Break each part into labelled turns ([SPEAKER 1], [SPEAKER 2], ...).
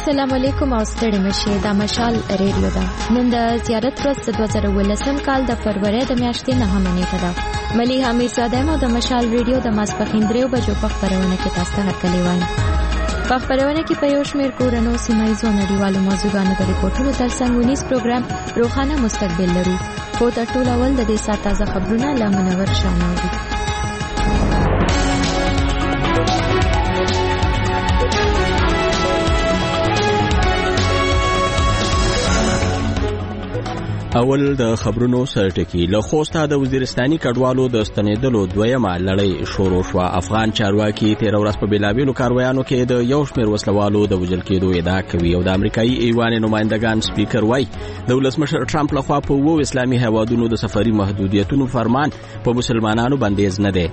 [SPEAKER 1] السلام علیکم او ستړي مشه دا مشال ریډیو دا نن د زیارت ورځ 2019 کال د فروری د میاشتې 9 نیټه ده. ملي حمید زاده مو د مشال ریډیو د ماسپخین 3 بجو په خبرونه کې تاسو ته هرکلی وایم. په خبرونه کې په یو شمېر کورونو سیمایي نړیوالو موضوعاتو د ریپورتونو ترڅنګ ونیس پروګرام روښانه مستقبل لرو. خو تر ټولو اول د دې ساعت تازه خبرونه له منور شانوي.
[SPEAKER 2] اول د خبرونو سرټکی له خوسته د وزیرستاني کډوالو د ستنېدلو دویمه لړۍ شروع شوه. افغان چارواکي 13 ورځ په بیلابیلو کاروایانو کې د یو شمېر وسلوالو د وژل کېدو ادعا کوي او د امریکایي ایوان نمائندګان سپیکر وایي د ولسمشر ټرمپ لخوا په 2 اسلامي هیوادونو د سفري محدودیتونو فرمان په مسلمانانو بندیز نه دی.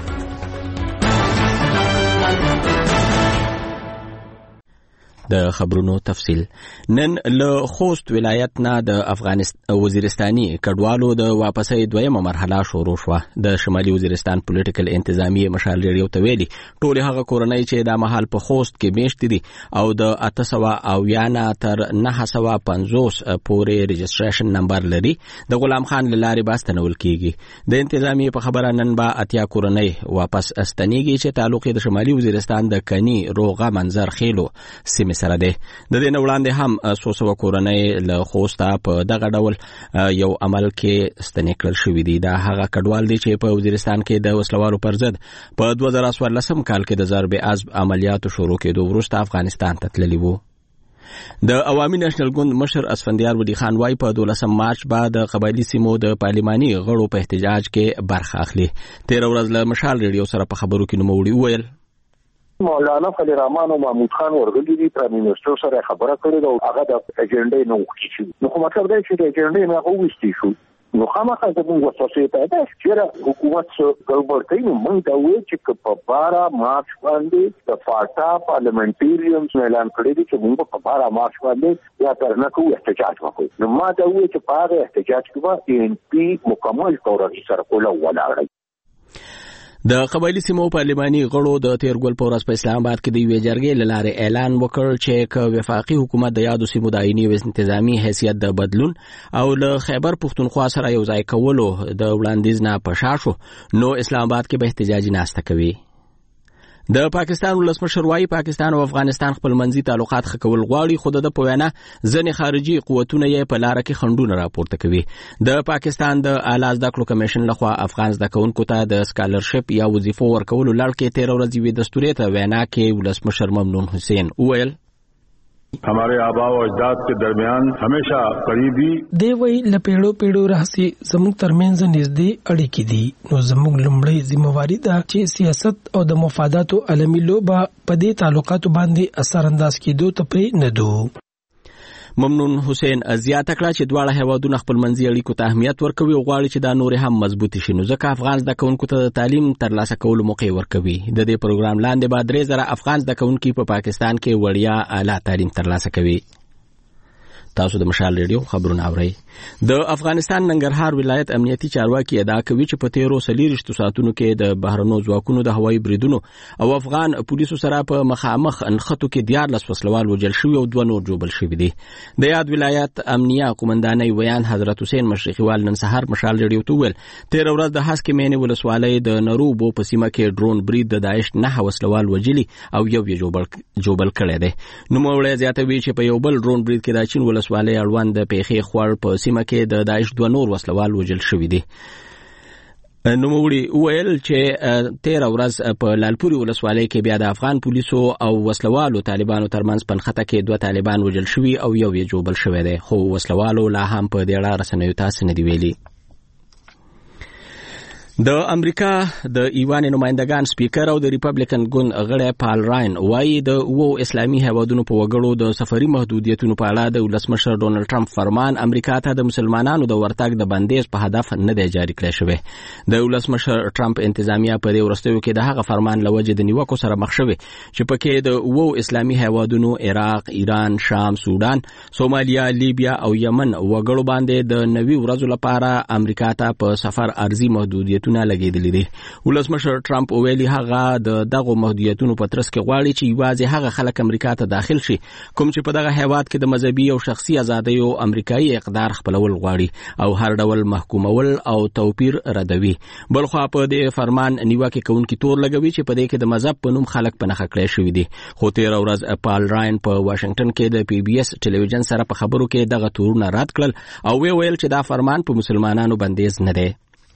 [SPEAKER 2] د خبرونو تفصیل نن له خوست ولایت نه د افغانستان وزیرستاني کډوالو د واپسۍ دویمه مرحله شروع شوه. د شمالي وزیرستان پولیټیکل انتظامیه مشال ریډیو ته ویلي ټول هغه کورنۍ چې د محل په خوست کې میشت دي او د 800 تر 950 پورې ريجستریشن نمبر لري د غلام خان لارې باستنول کیږي. د انتظامیه په خبره نن با اتیا کورنۍ واپس استنیږي چې تعلق د شمالي وزیرستان د کني روغه منظر خېلو سیمه سره ده. د دې وړاندې هم سوسو کورنۍ له خوسته په دغه ډول یو عمل کې ستنې کړل شوې دي. دا هغه کډوال دي چې په وزیرستان کې د وسلوالو پر ضد په 2014 کال کې د ضرب عزب عملیاتو شروع کېدو وروسته افغانستان ته تللي وو. د عوامي نېشنل ګوند مشر اسفندیار ودی خان وايي په 12 مارچ بعد د قبایلی سیمو د پارلماني غړو په احتجاج کې برخه اخلي. 13 ورځ له مشال ریډیو سره په خبرو کې نوموړي وویل
[SPEAKER 3] مولانا خلیل رحمان او محمود خان ورغلي دي پرایم منسٹر سره خبره کړې ده او هغه د اجنډې نه وکړي نو کوم مطلب دی چې د اجنډې نه وګورئ شو نو خامخا زموږ وسوسه ته ده چې حکومت ګډوډ کوي. نو موږ دا وایو چې په 12 مارچ باندې د فاټا پارلیمنټریانز اعلان کړی دی چې موږ په 12 مارچ باندې یا ترنه کوو احتجاج وکړو. نو ما دا وایو چې په هغه احتجاج کې به ان پی مکمل تور سره کوله ولاړی.
[SPEAKER 2] د قبایلی سیمو پارلماني غړو د تیرګل په ورځ په اسلام آباد کې د یوې جرګې له لارې اعلان وکړ چې وفاقي حکومت د یادو سیمو د آئیني او انتظامی حیثیت د بدلون او له خیبر پښتونخوا سره یو ځای کولو د وړاندیز نه پشا شو نو اسلام آباد کې به احتجاجي ناسته کوي. د پاکستان ولسمشر وايي پاکستان او افغانستان خپل منځي تعلقات ښه کول غواړي خو د پویانه ځنې خارجي قوتونه یې په لار کې خنډونه راپورته کوي. د پاکستان د اعلی زده کړو کمیشن لخوا افغان زده کوونکو ته د سکالرشپ یا وظیفو ورکولو لړ کې 13 ورځې وې دستوري ته وینا کې ولسمشر ممنون حسین وویل
[SPEAKER 4] हमारे आबा और अजदाद के दरमियान हमेशा करीबी
[SPEAKER 5] دی وی لپیړو راځي زموږ ترمنځ نږدې اړیکې دي. نو زموږ لومړی ذمہواری ده چې سیاست او د مفاداتو عالمي لوبه په دې تعلقاتو باندې اثر انداز کېدو ته پرې نه دو.
[SPEAKER 2] ممنون حسین زیاته کړه چې دواړه هیوادونه خپل منځي اړیکو ته اهمیت ورکوي او غواړي چې دا نور هم مضبوط شي. نو ځکه افغان زده کوونکو ته تعلیم ترلاسه کولو موقع ورکوي. د دې پروګرام لاندې به 3000 افغان زده کوونکي په پاکستان کې وړیا اعلی تعلیم ترلاسه کوي. تاسو د مشال ریډیو خبرونه اورئ. د افغانستان ننګرهار ولایت امنیتي چارواکي ادعا کوي چې په 13 ساعتونو کې د بهرنو ځواکونو د هوایي بریدونو او افغان پولیسو سره په مخامخ انخطو کې 14 وسلوال وژل شوي او 2 نور جوړل شوي دي. د یاد ولایت امنیه قومندانۍ ویان حضرت حسین مشرقیوال نن سهار مشال ریډیو ته ویل 13 ورځ د هسکې مینې ولسوالۍ د نروبو په سیمه کې ډرون برید د داعش 9 وسلوال وژلي او یو یې جوړل کړی دی. نو موږ زیاتوي چې په یو بل ډرون برید کې د چین ولسوالۍ اړوند د پیښې خور په سیمه کې د داعش 2 نور وسلوال وژل شوي دي. نوموړي وویل چې 13 ورځ په لالپوري ولسوالۍ کې بیا د افغان پولیسو او وسلوالو طالبانو ترمنځ پنخته کې 2 طالبان وژل شوي او یو یې جوړل شوی دی خو وسلوالو لا هم په دې اړه رسنیو ته څه نه دی ویلي. د امریکا د ایوان نمائندګان سپیکر او د ریپبلیکن ګوند غړی پال راین وايي د اسلامي هیوادونو په وګړو د سفري محدودیتونو په اړه د ولسمشر ډونالد ټرمپ فرمان امریکا ته د مسلمانانو د ورتګ د بندیز په هدف نه دی جاری کړی شوی. د ولسمشر ټرمپ انتظامیه په دې ورستیو کې د هغه فرمان لوجه د نیوکو سره مخ شوی چې پکې د اسلامي هیوادونو عراق، ایران، شام، سودان، سومالیا، لیبیا او یمن وګړو باندې د 90 ورځو لپاره امریکا ته په سفر ارزي محدودیت محدودیتونه لګیدلې دي. ولسمشر ټرمپ ویلي هغه د دغه محدودیتونو په ترڅ کې غواړي چې یوازې هغه خلک امریکا ته داخل شي کوم چې په دغه هیواد کې د مذهبي او شخصي ازادیو امریکایي اقدار خپلول غواړي او هر ډول محکومول او توپیر ردوي. بلخوا په دې فرمان نیوکه کوونکي تور لګوي چې په دې کې د مذهب په نوم خلک په نښه کړی شوی دي. خو تیر ورځ پال راین په واشنگټن کې د پی بی اس ټلویزیون سره په خبرو کې دغه تورونه رد کړل او ویل چې دا فرمان په مسلمانانو بندیز نه دی.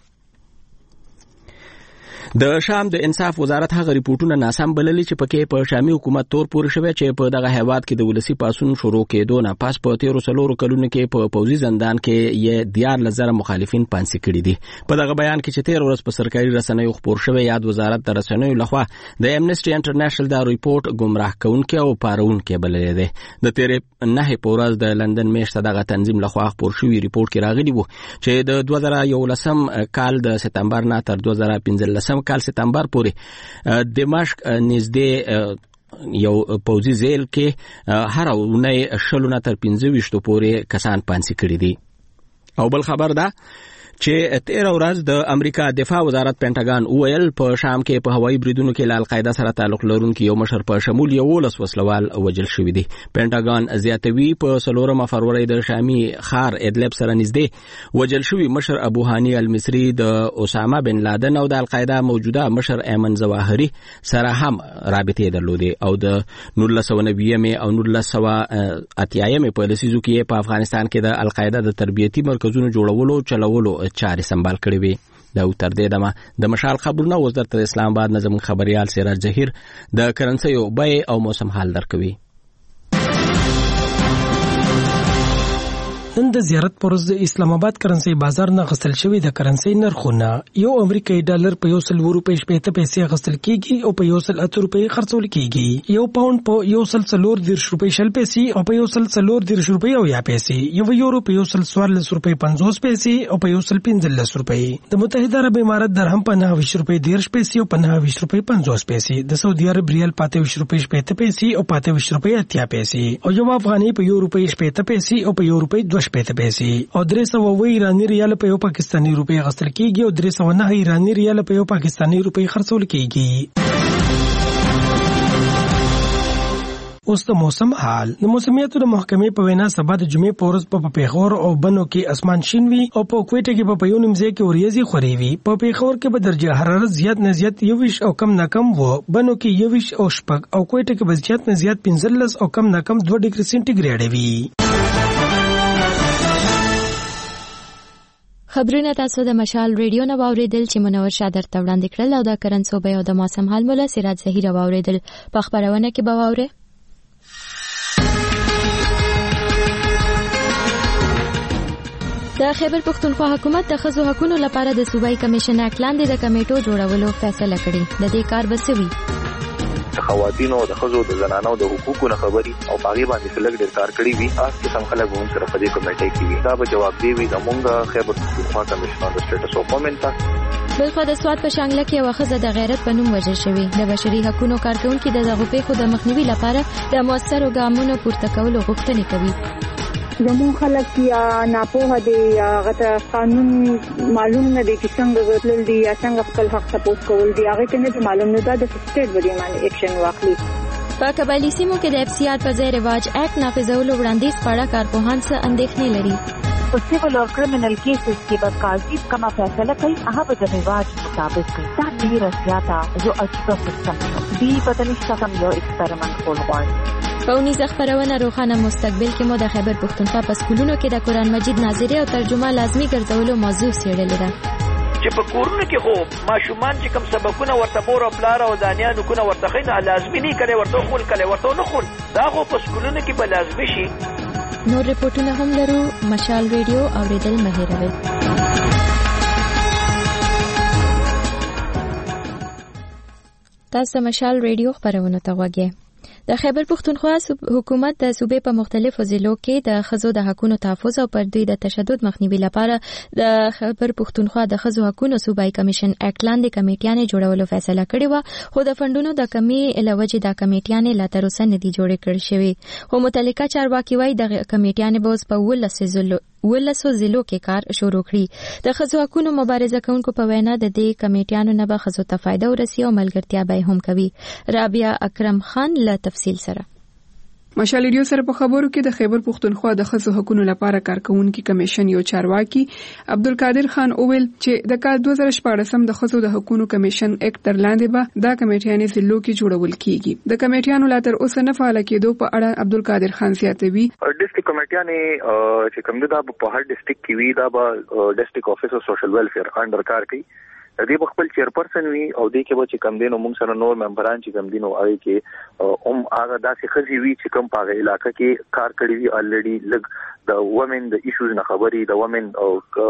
[SPEAKER 2] د شام د انصاف وزارت هغه ریپورتونه ناسم بللي چې پکې په شامي حکومت تور پورې شوی چې په دغه هیواد کې د ولسی پاسون شروع کېدو نه پاس په 13 کلونو کې په پوځي زندان کې یې 14,000 مخالفین پانسي کړي دي. په دغه بیان کې چې 13 ورځ په سرکاري رسنیو خبر شوی یاد وزارت د رسنیو لخوا د امنیسټي انټرنیشنل دا ریپورت گمراه کوونکی او پارونکی بللی دی. د 9 په ورځ د لندن میشته دغه تنظیم لخوا خبر شوی ریپورت کې راغلی وو چې د 2011 کال د سپتمبر نه تر 2015 کال سپتمبر پورې دمشق نږدې یو پوځي ځای کې هر اونۍ 20 تر 25 پورې کسان پانسي کړي دي. او بل خبر ده چې 13 ورځ د امریکا دفاع وزارت پینټاګان ویل په شام کې په هوایي بریدونو کې ل القاعده سره تعلق لرونکي یو مشر په شمول 11 وسلوال وژل شوی دی. پینټاګان زیاتوي په 4 فروری د شامي خار ادلب سره نږدې وژل شوی مشر ابو هاني المصري د اسامه بن لادن او د القاعده موجوده مشر ایمن زواهری سره هم رابطې درلودې او د 1990 او 1980 په لسیزو کې په افغانستان کې د القاعده د تربیتي مرکزونو جوړولو چلولو چاري سمبال کړی وي. دا تر دې دمه د مشال خبرونه وزارت اسلام آباد نظم خبريال سراج ظهیر د کرنسي او بای او موسم حال درکوي.
[SPEAKER 5] نن د زیارت پرز د اسلام آباد کرنسي بازار نه غسل شوی د کرنسي نرخونه یو امریکایي ډالر په 100 روپۍ شپږ پیسې غسل کیږي او په 108 روپۍ خرڅول کیږي. یو پاوند په 140 روپۍ شل پیسې او په 140 روپۍ او یا پیسې. یو یورو په 144 روپۍ 50 پیسې او په 115 روپۍ. د متحده عرب امارات درهم په 29 روپۍ 10 پیسې او په 29 روپۍ 50 پیسې. د سعودي عرب ریال په 23 روپۍ 70 پیسې او په 23 روپۍ 80 پیسې. او یو افغاني په 1 روپۍ 70 پیسې او په 1 روپۍ 2 پیسې. او 300 ایرانی ریال په یو پاکستانی روپۍ غسل کیږي او 309 ایرانی ریال په یو پاکستانی روپۍ خرڅول کیږي. اوس د موسم حال. د موسمیاتو د محکمې په وینا سبا د جمعې په ورځ په پیښور او بنو کې اسمان شین وي او په کوټه کې په یو نیمځای کې وریځي خوري وي. په پیښور کې به درجه حرارت زیات نه زیات 21 او کم نه کم وو. بنو کې 21 او شپږ او کوټه کې به زیات نه زیات 15 او کم نه کم 2 ډیګري سنټیګریډ وي.
[SPEAKER 1] خبرونه تاسو د مشال ریډیو نه واوریدل چې منور شادر ته وړاندې کړل او د کرنسو به او د موسم حال مولا سراج ظهیر واوریدل. په خبرونه کې به واوره د خیبر پختونخوا حکومت د ښځو حقوقو لپاره د صوبایي کمیشن اکټ لاندې د کمیټو جوړولو فیصله کړې. د دې کار بسوي
[SPEAKER 6] خواتینو د ښځو د زنانو د حقوقو نه خبري او پاغي باندې فلګ ډیر کار کړی وي. اس قسم خلک هم سره په دې کمیټې کې وي. دا به جواب دی وي زمونږ خیبر پختونخوا کمیشن د سټیټس اف وومن ته.
[SPEAKER 1] بلخوا د سواد په شانګله کې یو ښځه د غیرت په نوم وژل شوې. د بشري حقوقو کارکونکو د دغه پیښو د مخنیوي لپاره د مؤثرو ګامونو پورته کولو غوښتنه کوي.
[SPEAKER 7] زمون خلک یا ناپوهه دي یا غته قانون معلوم نه دي چې څنګه غوښتل دي یا څنګه خپل حق سپورټ کول دي هغه ته نه معلوم نه ده د سټیټ باندې باندې اکشن واخلي.
[SPEAKER 1] په قبایلی سیمو کې د اف سی آر په ځای رواج اکټ نافذولو وړاندیز په اړه کارپوهان څه اندېښنې لري.
[SPEAKER 8] په سیویل او کرمینل کیسز کې به قاضي کومه فیصله کوي هغه به د رواج مطابق کوي. دا ډیره زیاته یو عجیبه سیستم دی. پته نشته کوم یو ایکسپریمنټ کول غواړي.
[SPEAKER 1] په ونیزه خبرونه روښانه مستقبل کې مو د خیبر پختونخوا په سکولونو کې د قرآن مجید ناظري او ترجمه لازمي ګرځولو موضوع څېړلې ده.
[SPEAKER 9] چې په کورونو کې خو ماشومان چې کوم سبقونه ورته مور او پلار او دانیانو کونه ورته خینه لازمي نه کړي ورته خول کړي ورته نه خول دا خو په سکولونو کې به لازمي شي.
[SPEAKER 1] نور رپورټونه هم لرو. مشال ریډیو اوریدل مه هېروئ. تاسو مشال ریډیو خبرونه ته غوږی. د خیبر پختونخوا حکومت د صوبې په مختلفو ضلعو کې د ښځو د حقوقو تحفظ او پر دوی د تشدد مخنیوي لپاره د خیبر پختونخوا د ښځو حقوقو صوبایي کمیشن اکټ لاندې کمیټیانې جوړولو فیصله کړې و. خو د فندونو د کمی له وجې دا کمیټیانې لا تر اوسه نه دي جوړې کړې شوې. خو متعلقه چارواکي وایي د کمیټیانې به اوس په ولسو ضلعو کې کار شروع کړي. د ښځو حقوقو مبارزه کوونکو په وینا د دې کمیټیانو نه به ښځو ته فایده ورسي او ملګرتیا به هم کوي. رابعه اکرم خان له تفصیل سره.
[SPEAKER 10] مشال ریډیو سره په خبرو کې د خیبر پښتونخوا د ښځو حقوقو لپاره کارکونکو کمیشن یو چارواکي عبدالقادر خان اویل چې د کال 2014 د ښځو د حقوقو کمیشن اکټ تر لاندې به دا کمیټیانې ضلعو کې جوړول کیږي. د کمیټیانو لا تر اوسه نه فعال کېدو په اړه عبدالقادر خان زیاتوي.
[SPEAKER 6] ډیسټریکټ کمیټیانې چې کوم دا په هر ډیسټریکټ کې وي دا به ډیسټریکټ افیس اف سوشل ویلفیر انډر کار کوي. دې خپل چیرپرسن وي او دې کې به چې کم دینو موږ سره نور ممبران چې کم دینو هغه کې هغه داسې خزي وي چې کم په علاقه کې کار کړی وي الریډي لګ د وومن د ایشوز نه خبري د وومن او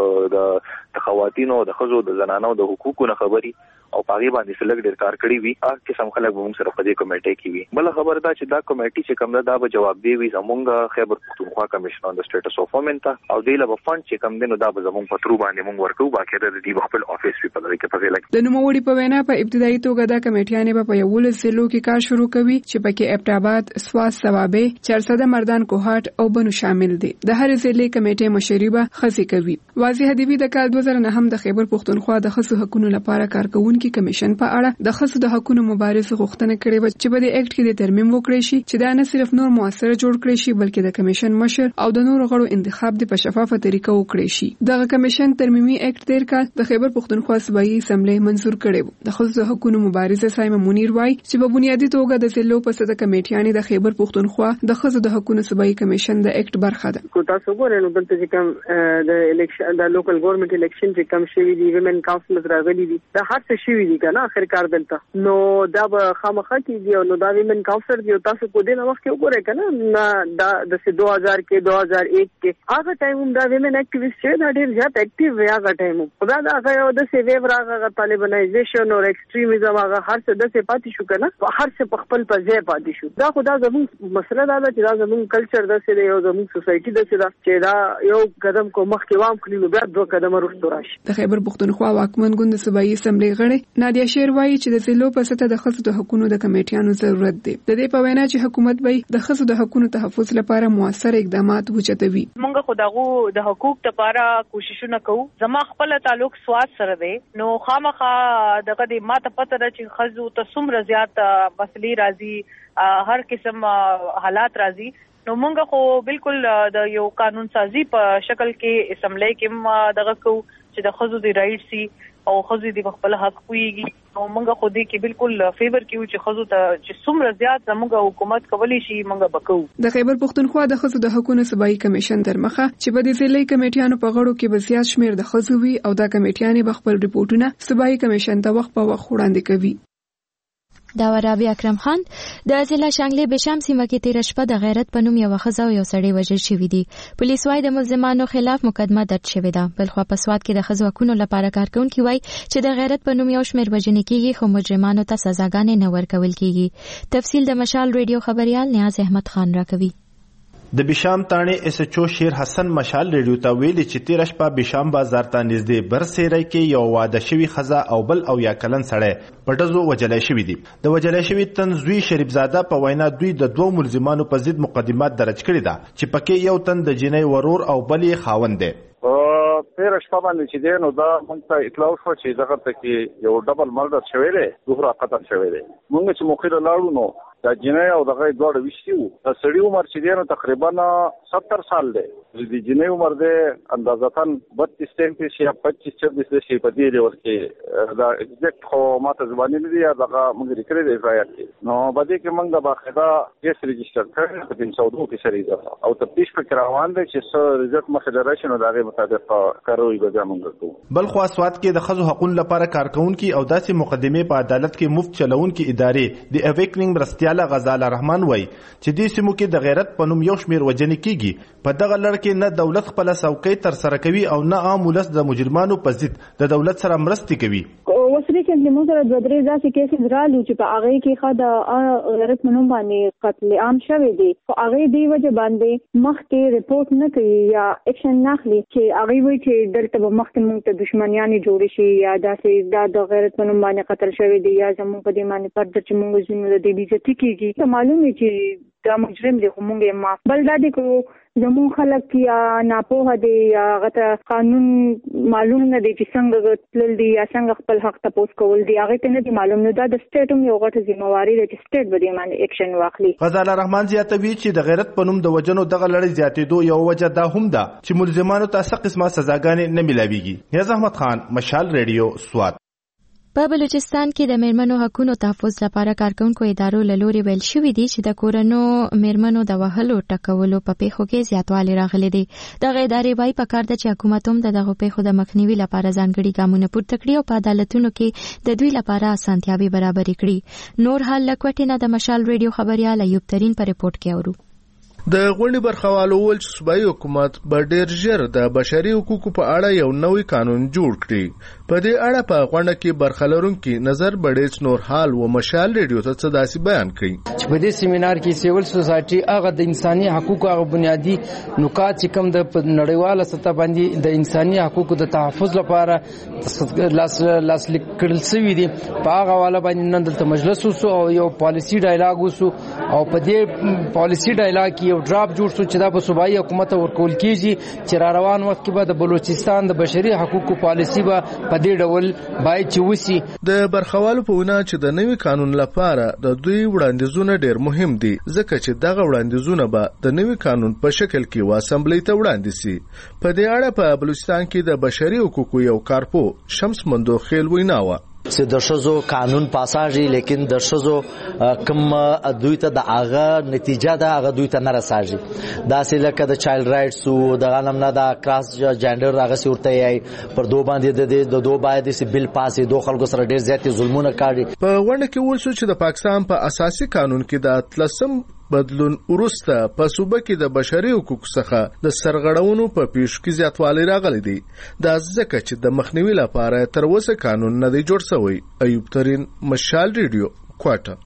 [SPEAKER 6] د خواتینو د خزو د زنانو د حقوقو نه خبري او پاغي باندې سلګ ډیر کار کړی وي هغه قسم خلک به موږ سره په دې کمیټې کې وي. بل خبر دا چې دا کمیټې چې کم دا به جواب دی وي زمونږ خیبر پښتونخوا کمیشن آن د سټیټس اف وومن ته او دې له فند چې کم دینو دا به زمونږ په ترو باندې موږ ورکو باقاعده د دې خپل افیس په لري کې په لګي.
[SPEAKER 10] د نوموړي په وینا په ابتدایي توګه دا کمیټیانې په 11 ضلعو کې کار شروع کوي چې پکې ابټاباد، سواس، ثوابه، چارسده، مردان، کوهاټ او بنو شامل دي. د هر ضلع کمیټې مشري به خزي کوي. واضح دی د کال 2009 د خیبر پښتونخوا د ښځو حقوقو لپاره کارکونکو کمیشن په اړه د ښځو د حقوقو مبارزه غوښتنه کړې و چې په دې اکټ کې د ترمیم وکړي شي چې دا نه صرف نور موثر جوړ کړي شي بلکې د کمیشن مشر او د نور غړو انتخاب د په شفافه طریقه وکړي شي. دغه کمیشن ترمیمي اکټ تیر کال د خیبر پښتونخوا صوبایي اسمبلی منزور کړی و. د ښځو د حقوقو مبارزه سایمه منیر وای چې په بنیادی توګه د ضلعو په صد کمیټیانې د خیبر پښتونخوا د ښځو د حقوقو صوبایي کمیشن د اکټ برخه ده.
[SPEAKER 11] کو تاسو ګورئ نو دلته چې کوم د الیکشن د لوکل ګورنمنت الیکشن چې کوم شوی دی ویمن کاونسل راغلي دي دا هر څه شوی دي کنه اخر کار دلته نو دا به خامخا کیږي او نو دا ویمن کاونسل دی تاسو کو دې نو وخت کې وګورئ کنه دا د 2000 کې 2001 کې هغه ټایم هم دا ویمن اکټیویسټ چې دا ډېر زیات اکټیو وي هغه ټایم خدا دا هغه د سی ویو راغه طالبانایزیشن او ایکستریمیزم هغه هر څه د څه پاتې شو کنه هر څه په خپل په ځای پاتې شو. دا خدا زموږ مسله دا چې دا زموږ کلچر د څه دی او زموږ سوسایټي د څه دا چې دا یو قدم کو مخکې وام کړی نو بیا دوه قدم وروسته راشي.
[SPEAKER 10] د خیبر پښتونخوا واکمن ګوند صوبایي اسمبلی غړي نادیا شیر وایي چې د ضلعو په سطح د ښځو د حقوقو د کمیټیانو ضرورت دی. د دې په وینا چې حکومت به د ښځو د حقوقو تحفظ لپاره موثر اقدامات وچتوي.
[SPEAKER 8] موږ خداغو د حقوق لپاره کوششونه کوو. زما خپل تعلق سواد سره دی نو خامخا دغه د ماته پته ده چې ښځو ته څومره زیات مسلې راځي هر قسم حالات راځي نو مونږ خو بالکل د یو قانون سازي په شکل کې اسمبلی کې دغه کو چې د ښځو د رائټ سي او ښځو د خپل حق پويږي نو مونږ خو دې کې بالکل فیور کیو چې ښځو ته چې څومره زیات زموږ حکومت کولی شي مونږ وکړو.
[SPEAKER 10] د خیبر پښتونخوا د ښځو د حقوقو صوبایي کمیشن تر مخه چې په دې ضلعي کمیټیانو په غړو کې به زیات شمیر د ښځو وي او دا کمیټیانې به خپل ریپورتونه صوبایي کمیشن ته وخت په وخت وړاندې کوي.
[SPEAKER 1] دا رابعه اکرم خان د ضلع شانګلې بشام سیمه کې تیر شپه د غیرت په نوم یو ښځه او یو سړی وژل شوی دي. پولیس وايي د ملزمانو خلاف مقدمه درج شوې ده. بلخوا په سواد کې د ښځو حقوقو لپاره کارکونکي وايي چې د غیرت په نوم یو شمېر وژنې کیږي خو مجرمانو ته سزاګانې نه ورکول کیږي. تفصیل د مشال ریډیو خبريال نیاز احمد خان راکوي.
[SPEAKER 12] د بشام تانې اس ایچ او شیر حسن مشال ریډیو ته ویلي چې تیر شپه بشام بازار ته نږدې برسېری کې یو واده شوی ښځه او بل او یا کلن سړی پټزو وجلای شوی دي. د وجلای شوی تن زوی شریف زاده په وینا دوی د دوه ملزمانو په ضد مقدمات درج کړي ده چې پکې یو تن د جنۍ ورور او بل یې خاوند دی.
[SPEAKER 3] تیر شپه باندې چې دی نو دا موږ ته اطلاع شوه چې دغه ته کې یو ډبل مرډر شوی دی دوه قتل شوی دی. موږ چې مخې ته لاړو نو دا جنۍ او دغه دواړه وشتي وو. د سړي عمر چې دی نو تقریبا 70 سال دی. د جنۍ عمر دی اندازتاً 32-33 یا 25-26 شي په دې ډول کې دا ایگزیکټ خو ماته ځواني نه دی دغه موږ لري کړی دی ځایات کې نو باندې کې موږ د باقاعده کیس ریجسټر کړی په 302 کې سره او تفتیش په روان دی چې څه ریزلټ مخه درشي نو دغه مطابق کاروي به موږ کوو.
[SPEAKER 12] بل خو سواد کې د ښځو حقوقو لپاره کارکونکي او داسې مقدمه په عدالت کې مفت چلونکي ادارې د اویکنینګ برستیاله غزاله رحمان وای چې دې سیمو کې د غیرت په نوم یو شمیر وجنې کیږي. په دغه لړ کې نه دولت خپل څوکۍ تر سره کوي او نه عام ولس د مجرمانو په ضد د دولت سره مرستې کوي.
[SPEAKER 7] اوس ریسنټلی موږ سره دوه درې ځاسې کیسز رالو چې په هغه کې خا د غیرت منوم باندې قتل عام شوی دی خو هغه دی وجه باندې مخکې رپورت نه کوي یا اکشن نه اخلي چې هغه وایي چې دلته به مخکې موږ ته دشمنیان جوړ شي یا داسې د غیرت منوم باندې قتل شوی دی یا زموږ په دې باندې پر چې موږ زموږ د دې عزت کیږي ته معلومه چې دا مجرم دی خو مونږ یې معاف بل دا دی کو زمون خلک یا ناپوهه دي یا غته قانون معلوم نه دي چې څنګه تلل دي یا څنګه خپل حق تاسو کول دي هغه ته نه دي معلوم نو دا د سټیټ هم یو غټه ذمہواری ده چې سټیټ به دې باندې اکشن واخلي.
[SPEAKER 12] غزاله رحمان زیاتوي چې د غیرت په نوم د وجنو دغه لړۍ زیاتېدو یو وجه دا هم ده چې ملزمانو ته څه قسمه سزاګانې نه ملاويږي. نیاز احمد خان، مشال ریډیو، سوات.
[SPEAKER 1] په بلوچستان کې د میرمنو حقوقو تحفظ لپاره کارکونکو ادارو له لوري ویل شوې دي چې د کورونو میرمنو د وهلو ټکولو په پیښو کې زیاتوالی راغلی دی. دغه ادارې وايي په کار ده چې حکومت هم دغه پیښو د مخنیوي لپاره ځانګړي ګامونه پورته کړي او په عدالتونو کې د دوی لپاره اسانتیاوي برابرې کړي. نور حال لکوټې نه د مشال ریډیو خبريال ایوب ترين په ریپورت کې اورو.
[SPEAKER 13] د غونډې برخوالو ول چې صوبایي حکومت به ډېر ژر د بشري حقوقو په اړه یو نوی قانون جوړ کړي. په دې اړه په غونډه کې برخه لرونکي نظر بډیچ نور حال و مشال ریډیو ته څه داسې بیان کړي
[SPEAKER 14] چې په دې سیمینار کې سیول سوسایټي هغه د انساني حقوقو هغه بنیادی نکات چې کوم د نړیواله سطح باندې د انساني حقوقو د تحفظ لپاره لاس لیکل شوی دي په هغه حواله باندې نن دلته مجلس وسو او یو پالیسی ډایلاګ وسو او په دې پالیسی ډایلاګ کې یو ډراپ جوړ شو چې دا په صوبایي حکومت ورکول کیږي چې را روان وخت کې به د بلوچستان د بشري حقوقو پالیسی به په دې ډول باید چې وسی.
[SPEAKER 13] د برخوالو په وینا چې د نوي قانون لپاره د دوی وړاندیزونه ډېر مهم دي ځکه چې دغه وړاندیزونه به د نوي قانون په شکل کې و اسمبلی ته وړاندې سي. په دې اړه په بلوچستان کې د بشري حقوقو یو کارپو شمس مندو خیل وینا و
[SPEAKER 15] چې د شزو قانون پاساژي لیکن د شزو کم دوی ته د هغه نتیجه ده هغه دوی ته نه رساږي. دا سې لکه د چایلډ رائټس او د غنم نه د کراس جندر هغه صورت یې پر دوه باندې د دوه باندې سي بل پاسې دوه خلکو سره ډېر زیات ظلمونه کاږي.
[SPEAKER 13] په غونډه کې ول شو چې د پاکستان په اساسي قانون کې د اتلسم بدلون ورسته په صوبه کې د بشري حقوقو څخه د سرغړونو په پیښو کې زیاتوالی راغلی دی. دا ځکه چې د مخنیوي لپاره تر اوسه قانون نه دی جوړ شوی. ایوب ترين، مشال ریډیو، کوټه.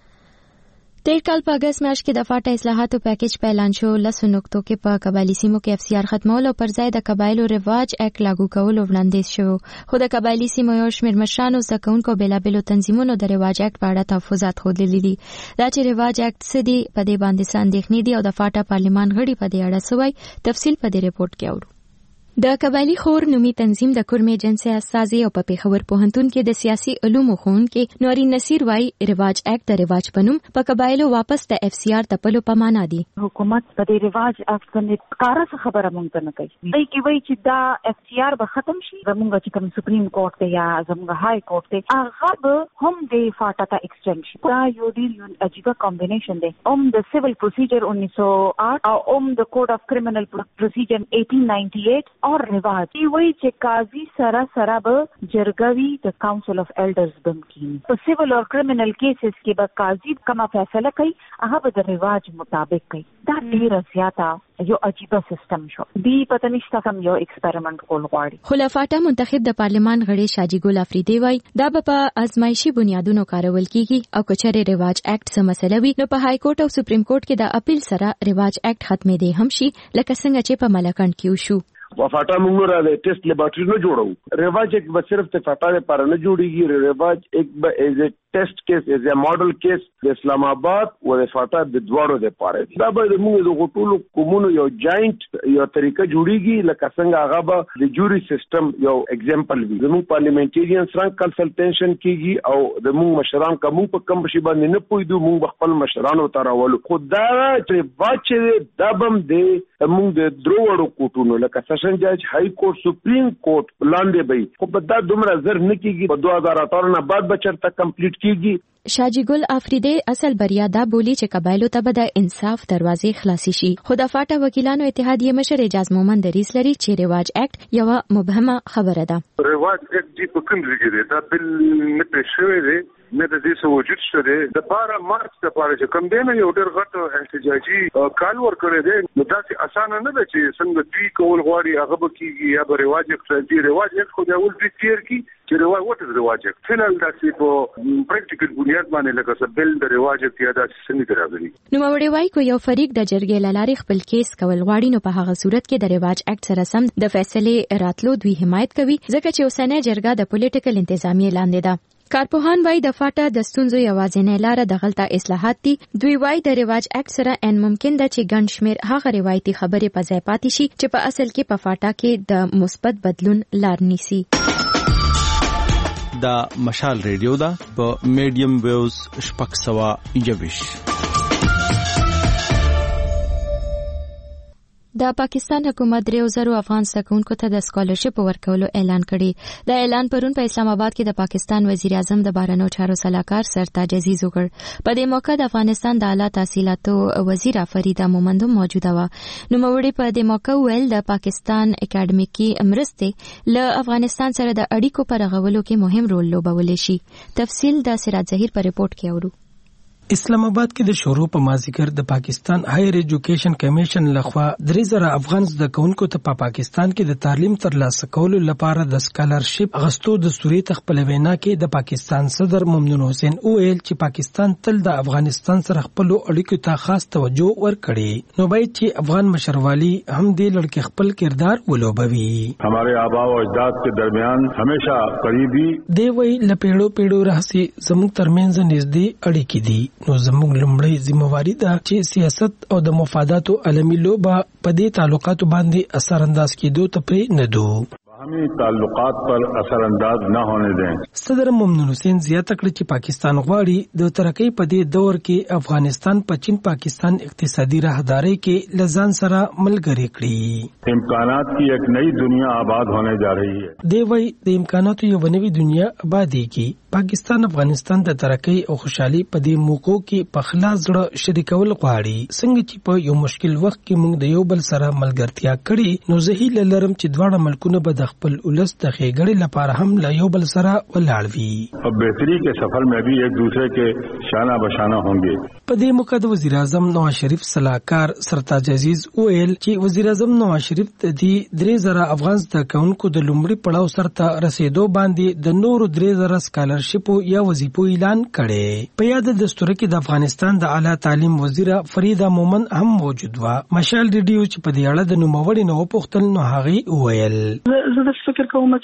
[SPEAKER 1] تیر کال په اگست میاشت کې د فاټا اصلاحاتو پیکیج په اعلان شو. لسو نقطو کې په قبایلی سیمو کې FCR ختمول او پر ځای د قبایلو رواج اکټ لاګو کول وړاندیز شو. خو د قبایلی سیمو یو شمېر مشرانو زکونکو بېلابېلو تنظیمونو د رواج اکټ په اړه تحفظات ښودلي دي. دا چې رواج اکټ څه دي په دې باندې څه اندېښنې دي او د فاټا پارلمان غړي په دې اړه څه وایي تفصیل په دې ریپورت کې اورو. د قبایلی خور نومي تنظیم د کورمې جنسي استازي او په پیښور پوهنتون کې د سیاسي علومو ښوونکي نورین نصیر وايي رواج اکټ د رواج پنوم په قبایلو واپس د FCR تپلو په معنا دی.
[SPEAKER 16] حکومت په دې رواج اکټ باندې کار خبره مونږ نه کوي. دوی کی وایي چې دا FCR به ختم شي زموږ چې کوم سپریم کورټ ته یا زموږ های کورټ ته هغه به هم د فاټا ته ایکسټند شي. دا یو ډیر عجیبه کمبینیشن دی. د سیویل پروسیجر 1908 او د کوډ اف کرمینل پروسیجر 1898 اور رواج دی وی چې قاضي سره به جرګوي د کاونسل اف ایلډرز بمکین په سیویل او کرمینل کیسز کې به قاضي کومه فیصله کوي هغه به د رواج مطابق کوي. دا ډیر زیاته یو عجیبه سیستم شو. دی پته نشته کوم یو ایکسپریمنت کول غواړي.
[SPEAKER 1] خلافاټه منتخب د پارلمان غړي شاجي ګل افریدي وای دا په ازمایشي بنیادونو کارول کیږي او کچره رواج اکټ سم مسله وي نو په های کورټ او سپریم کورټ کې د اپیل سره رواج اکټ ختمې دی هم شي لکه څنګه چې په ملکند کې وشو.
[SPEAKER 17] فاټا موږ را د ټیسټ لیبارټری نه جوړو. رواج یک به صرف ته فاټا لپاره نه جوړیږي. رواج یک به ایز ا ټیسټ کیس ایز ا ماډل کیس د اسلام آباد او د فاټا د دواړو لپاره. دا به موږ د غټولو کومونو یو جاینټ یو طریقه جوړیږي لکه څنګه هغه به د جوري سیستم یو اگزامپل وي. زموږ پارلیمنټریان سره کنسلټیشن کیږي او د موږ مشران کوم په کم شي باندې نه پویدو موږ خپل مشرانو ته راولو. خدای چې واچې دا بم دی موږ د دروړو کوټونو لکه سیشن جج های کورټ سپریم کورټ لاندې به خو په دا دومره زر نه کیږي. په 2018 نه بعد بچرته کمپلیټ کیږي.
[SPEAKER 1] شاجي ګل افریدي اصل بریا دا بولی چې قبایلو ته به د انصاف دروازې خلاصي شي. خو د فاټا وکیلانو اتحادیه مشر اجاز مومن دریس لري چې رواج اکټ یو مبهمه خبره ده.
[SPEAKER 18] رواج اکټ دی په کوم ځای کې دی دا بل نه پېښوي دی نه د دې وجود شته د 12 مارچ لپاره چې کوم دی نه یو ډېر غټ احتجاجي کال ورکړی دی. نو دا چې اسانه نه ده چې څنګه دوی کول غواړي هغه به کیږي یا به رواج اکټ دی. رواج اکټ خو دا ول دي تیر کی چې رواج وټ رواج اکټ فعل دا چې په پریکټیکل بنیاد باندې لکه څه بل د رواج اکټ یا دا څنګه راغلي.
[SPEAKER 1] نو موري وای کو یو فریق د جرګې لاري خپل کیس کول غواړي نو په هغه صورت کې د رواج اکټ سره سم د فیصله راتلو دوی حمایت کوي ځکه چې اوسنۍ جرګه د پولیټیکل انتظامیه لاندې ده. کارپوهان وایي د فاټا د ستونزو یوازینۍ لاره د غلطه اصلاحات دي. دوی وایي د رواج اکټ سره ان ممکن ده چې ګڼ شمېر هغه روایتي خبرې په ځای پاتې شي چې په اصل کې په فاټا کې د مثبت بدلون لار نیسي.
[SPEAKER 2] دا مشال ریډیو ده په میډیم ویوز 621. د پاکستان حکومت 3000 افغان سکونکو ته د سکالرشپ ورکولو اعلان کړی. د اعلان پرون په اسلام آباد کې د پاکستان وزیر اعظم د بهرنیو چارو سلاکار سرتاج عزیز وکړ. په دې موقع د افغانستان د اعلی تحصیلاتو وزیر فریده مومند موجوده و. نوموړي په دې موقع ویل د پاکستان اکیډمیکي مرستې له افغانستان سره د اړیکو پر رغولو کې مهم رول لوبولی شي. تفصیل د سراج ظهیر په ریپورت کې اورو.
[SPEAKER 5] اسلام آباد کې د شروع په مازیګر د پاکستان هایر ایجوکیشن کمیشن لخوا 3000 افغان زده کوونکو ته په پاکستان کې د تعلیم ترلاسه کولو لپاره د سکالرشپ غستو د سوري تخپل وینا کې د پاکستان صدر ممنون حسین ویل چې پاکستان تل د افغانستان سره خپل اړیکو ته خاص توجه ورکړي. نو باید چې افغان مشروالي هم دې لړ خپل کردار ولوبوي.
[SPEAKER 4] हमारे आबा व अजदाद के दरमियान हमेशा करीबी
[SPEAKER 5] دی وی لپیړو راځي زموږ ترمنځ نږدې اړیکې دي. نو زموږ لومړی ذمہواری ده چې سیاست او د مفاداتو عالمي لوبه په دې تعلقاتو باندې اثر انداز کېدو ته پرې نه دو.
[SPEAKER 4] باهمي تعلقات پر اثر انداز نه ہونے دیں.
[SPEAKER 5] صدر ممنون حسین زیاته کړ چې پاکستان غواړي د ترقۍ په دې دور کې افغانستان په چین پاکستان اقتصادي راهداري کې لزان سره ملګری کړي.
[SPEAKER 4] امکانات کی ایک نئی دنیا آباد ہونے جا رہی ہے.
[SPEAKER 5] دی وی د امکاناتو یو نوې دنیا آبادی کی. پاکستان افغانستان د ترقۍ او خوشحالي په دې موقعو کې په خلاص زړه شریکول غواړي. څنګه چې په یو مشکل وخت کې موږ د یو بل سره ملګرتیا کړي نو زه هیله لرم چې دواړه ملکونه به د خپل ولس د ښېګړې لپاره هم له یو بل سره ولاړ وي
[SPEAKER 4] او بهتري کې سفر میں بھی ایک دوسرے کے شانہ بشانہ ہوں گے.
[SPEAKER 5] په دې موقع د وزیر اعظم نواز شریف سلاکار سرتاج عزیز ویل چې وزیر اعظم نواز شریف د 3000 افغان زده کوونکو د لومړي پړاو سره رسیدو باندې د نورو 3000 سکالرشپ یا وظیفو اعلان کړي. په یاد دستور کې د افغانستان د اعلی تعلیم وزیر فریده مومند هم موجود و. مشال ریډیو چې په دې اړه د نوموړي نو پوښتل نو هغه ویل
[SPEAKER 19] زه د فکر کوم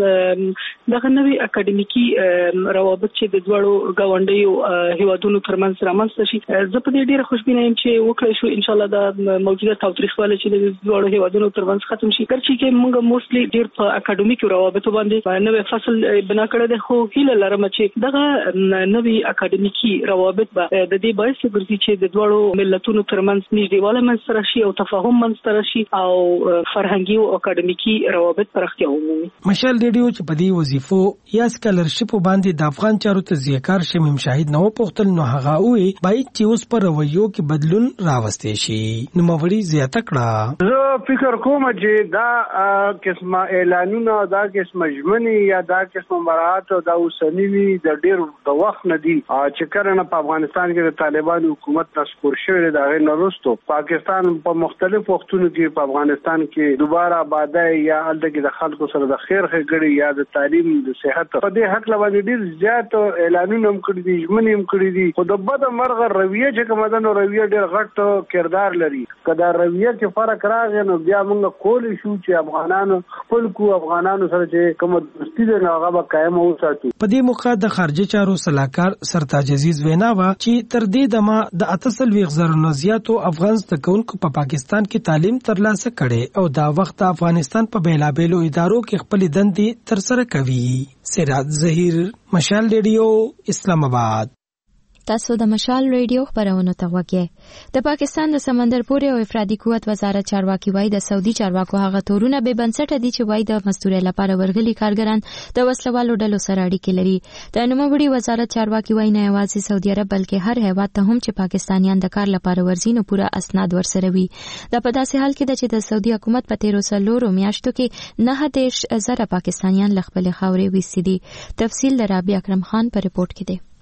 [SPEAKER 19] چې دغه نوی اکیډمیکي روابط چې د دوړو غونډیو هیوادونو ترمنځ رامنځته شي زه په دې ډیره خوشبینه یم چې وکړای شو ان شاء الله د موجوده تاوتریخواله چې د دوړو هیوادونو ترمنځ ختم شي. کرچې کې موږ موستلی ډیر په اکیډمیکي روابطو باندې نوې فصل بنا کړی دی خو هیله لرم چې دغه نوی اکیډمیکي روابط به د دې باعث ګرځي چې د دوړو ملتونو ترمنځ نږدېوالی منځته راشي او تفاهم منځته راشي او فرهنګي او اکیډمیکي روابط پراختیا ومومي.
[SPEAKER 5] مشال ریډیو چې په دې وظیفو یا سکالرشپ باندې د افغان چارو تجزیه‌کار شمیم شاهد نو پوښتل نو هغه وی باید چې اوس پر رویو کې بدلون راوستي شي. نو موري زیاته کړه
[SPEAKER 17] زه فکر کوم چې دا قسمه اعلانونه دا قسمه ژمنې یا دا قسمه مراعات او دا اوسنی د ډیر د وخت نه دي چې کله په افغانستان کې د طالبانو حکومت نسکور شوی دا غیر نورستو پاکستان په مختلف وختونو کې په افغانستان کې دوباره آبادی یا الته د خلکو سره د خیر ښېګړې یا د تعلیم د صحت په دې حق لوي ډیر زیات اعلانونه هم کړی دي ژمنې هم کړی دي خو د بد مرغه رویه چې کومه ده رویه ډیر غټ کردار لري. کدا رویه کې فرق راغی نو بیا موږ کولی شو چې افغانانو خپل کو افغانانو سره چې کوم دوستي ده هغه به قائم وساتو.
[SPEAKER 5] په دې موقع د خارجه چارو سلاکار سرتاج عزیز وینا وا چې تر دې دمه د 80,000 نه زیاتو افغان زدهکوونکو په پاکستان کې تعلیم ترلاسه کړي او دا وخت افغانستان په بیلابېلو ادارو کې خپل دندې ترسره کوي. سراج ظهیر مشال ریډیو اسلام آباد.
[SPEAKER 1] تاسو د مشال ریډیو خبرونه ته وګورئ. د پاکستان د سمندر پورې او افرادي قوت وزارت چارواکي وایي د سعودي چارواکو هغه تورونه به بنسټه دي چې وایي د مزدوري لپاره ورغلي کارګران د وسلوالو ډلو سره اړیکې لري. د نوموړي وزارت چارواکي وایي نه یوازې سعودي عرب بلکې هر هیواد ته هم چې پاکستانیان د کار لپاره ورځي نو پوره اسناد ورسره وي. دا په داسې حال کې ده چې د سعودي حکومت په 13 میاشتو کې 9,000 پاکستانیان له خپل خاورې ویستي دي. تفصیل د رابعه اکرم خان په ریپورت کې دی.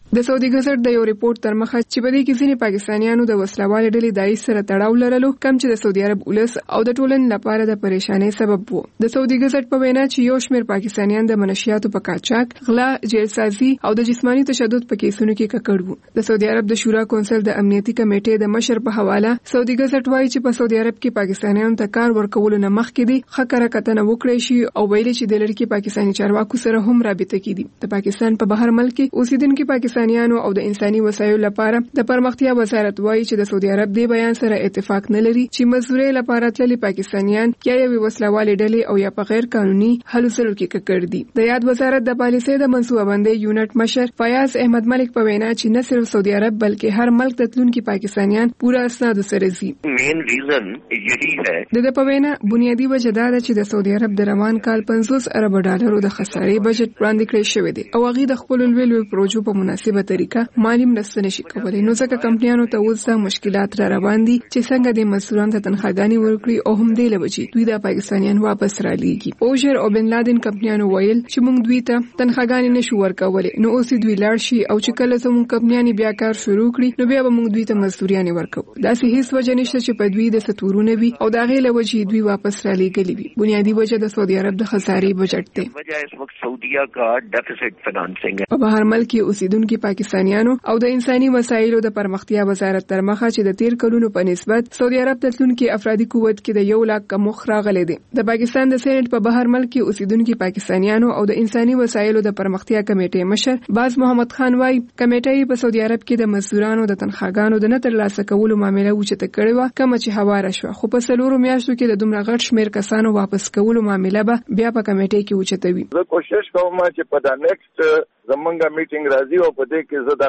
[SPEAKER 10] د سعودي ګزټ د یو ریپورت تر مخه چې په دې کې ځینې پاکستانیانو د وسلوال ډلې دایښ سره تړاو لرلو کم چې د سعودي عرب ولس او د ټولنې لپاره د پریشانۍ سبب وو. د سعودي ګزټ په وینا چې یو شمېر پاکستانیان د منشیاتو په قاچاق، غلا، جیلسازي او د جسماني تشدد په کیسونو کې ککړ وو. د سعودي عرب د شورا کونسل د امنیتي کمیټې د مشر په حواله سعودي ګزټ وايي چې په سعودي عرب کې پاکستانیانو ته کار ورکول نه مخکې دي خکره کتنه وکړي شي او ویلي چې د لړ کې پاکستاني چارواکو سره هم رابطه کړي. د پاکستان په بهر ملک کې اوسیدونکو پاکستانیانو او د انساني وسایلو لپاره د پرمختیا وزارت وایي چې د سعودي عرب د بیان سره اتفاق نه لري چې مزدوري لپاره تللي پاکستانیان یا یو وسلوال ډلې او یا په غیر قانوني هلو ځلو کې ککړ دي. د یاد وزارت د پالیسۍ د منصوبه بندۍ یونټ مشر فیاض احمد ملک په وینا چې نه صرف سعودي عرب بلکې هر ملک د تلونکو پاکستانیان پورا اسناد سره زی.
[SPEAKER 9] مین ریزن یہی ہے
[SPEAKER 10] د په وینا بنیادی وجه دا ده چې د سعودي عرب د روان کال 50 ارب ډالرو د خسارې بجټ وړاندې کړی شوی دی او هغه د خپل لوی پروژو په مناسبه طریقه مالی مرسته نشي کولای. نو ځکه کمپنیانو ته اوس مشکلات را روان دي چې څنګه د مسؤلانو ته تنخواګانې ورکړي او هم د لوجي دوی د پاکستانیان واپس را لیږي. اوجر او بن لادن کمپنیانو ویل چې موږ دوی ته تنخواګانې نشو ورکولای، نو اوس دوی لاړ شي او چې کله زموږ کمپنیانې بیا کار شروع کړي نو بیا به موږ دوی ته مزدوریانې ورکو. داسې هیڅ وجه نشته چې په دوی د ستورونه وي او دا غي لوجي دوی واپس را لیږلي وي. بنیادی وجه د سعودي عرب د خسارې بجټ دی.
[SPEAKER 9] وجہ اس وقت سعودیہ کا ڈیفیسٹ فائنانسنگ ہے.
[SPEAKER 10] په بهر ملک کې اوسیدونکو پاکستانیانو او د انساني وسایلو د پرمختیا وزارت تر مخه چې د 13 کلونو په نسبت سعودي عرب ته تلونکو افرادي قوت کې د 1 لک کم مخ راغلي دي. د پاکستان د سېنات په بهر ملک کې اوسیدونکو پاکستانیانو او د انساني وسایلو د پرمختیا کمیټې مشر باز محمد خان وايي کمیټې په سعودي عرب کې د مزدورانو د تنخواګانو د نه ترلاسه کولو معاملې وچته کړې و کوم چې هواره شو، خو په سلورو میاشتو کې د دومره غټ شمیر کسانو واپس کولو معاملې به بیا په کمیټې کې وچتوي.
[SPEAKER 20] زه کوشش کوم چې په دا نیکسټ زمونږه میټینګ راځي او په دې کې زه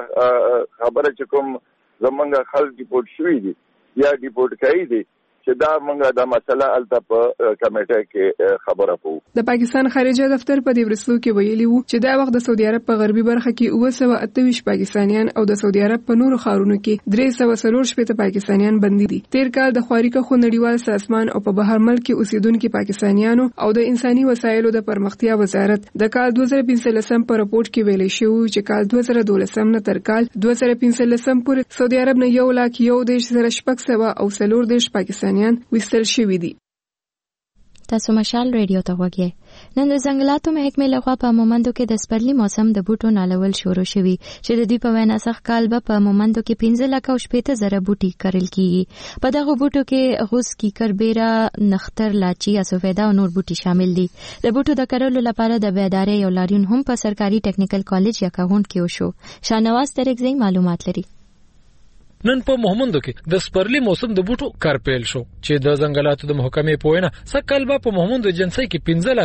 [SPEAKER 20] د خبره چې کوم زمونږه خلک ډیپورټ شوي دي یا ډیپورټ کوي دي چې دا موږ دا مسله الته په کمیټه کې خبره کوو.
[SPEAKER 10] د پاکستان خارجه دفتر په دې ورسلو کې ویلي وو چې دا وخت د سعودي عرب په غربي برخه کې 928 پاکستانیان او د سعودي عرب په نورو ښارونو کې 340 پاکستانیان بندي دي. تیر کال د خواریکه خو نړیوال سازمان او په بهر ملک کې اوسیدونکو پاکستانیانو او د انساني وسایلو د پرمختیا وزارت د کال 2015 په راپورټ کې ویلي شو چې کال 2012 نه تر کال 2015 پورې سعودي عرب نه 1,01,600 او 40 پاکستانیان وستل شوی دي.
[SPEAKER 1] تاسو مشال ریډیو ته وګورئ. نن د ځنګلاتو محکمې لخوا په مومندو کې د سپرلي موسم د بوټو نالول شروع شوی چې د دوی په وینا سخت کال به په مومندو کې 15,000 بوټي کرل کیږي. په دغه بوټو کې غوس، کیکر، بیره، نختر، لاچی، اسوفیدا او نور بوټي شامل دي. د بوټو د کرلو لپاره د بیدارۍ یو لاریون هم په سرکاري ټیکنیکل کالج یا کاغون کې وشو. شاهنواز ترکزی معلومات لري.
[SPEAKER 21] نن په محمندو کې د سپرلي موسم د بوټو کار پیل شو چې د ځنګلاتو د محکمې په وینا سکهال به په محمندو جنسي کې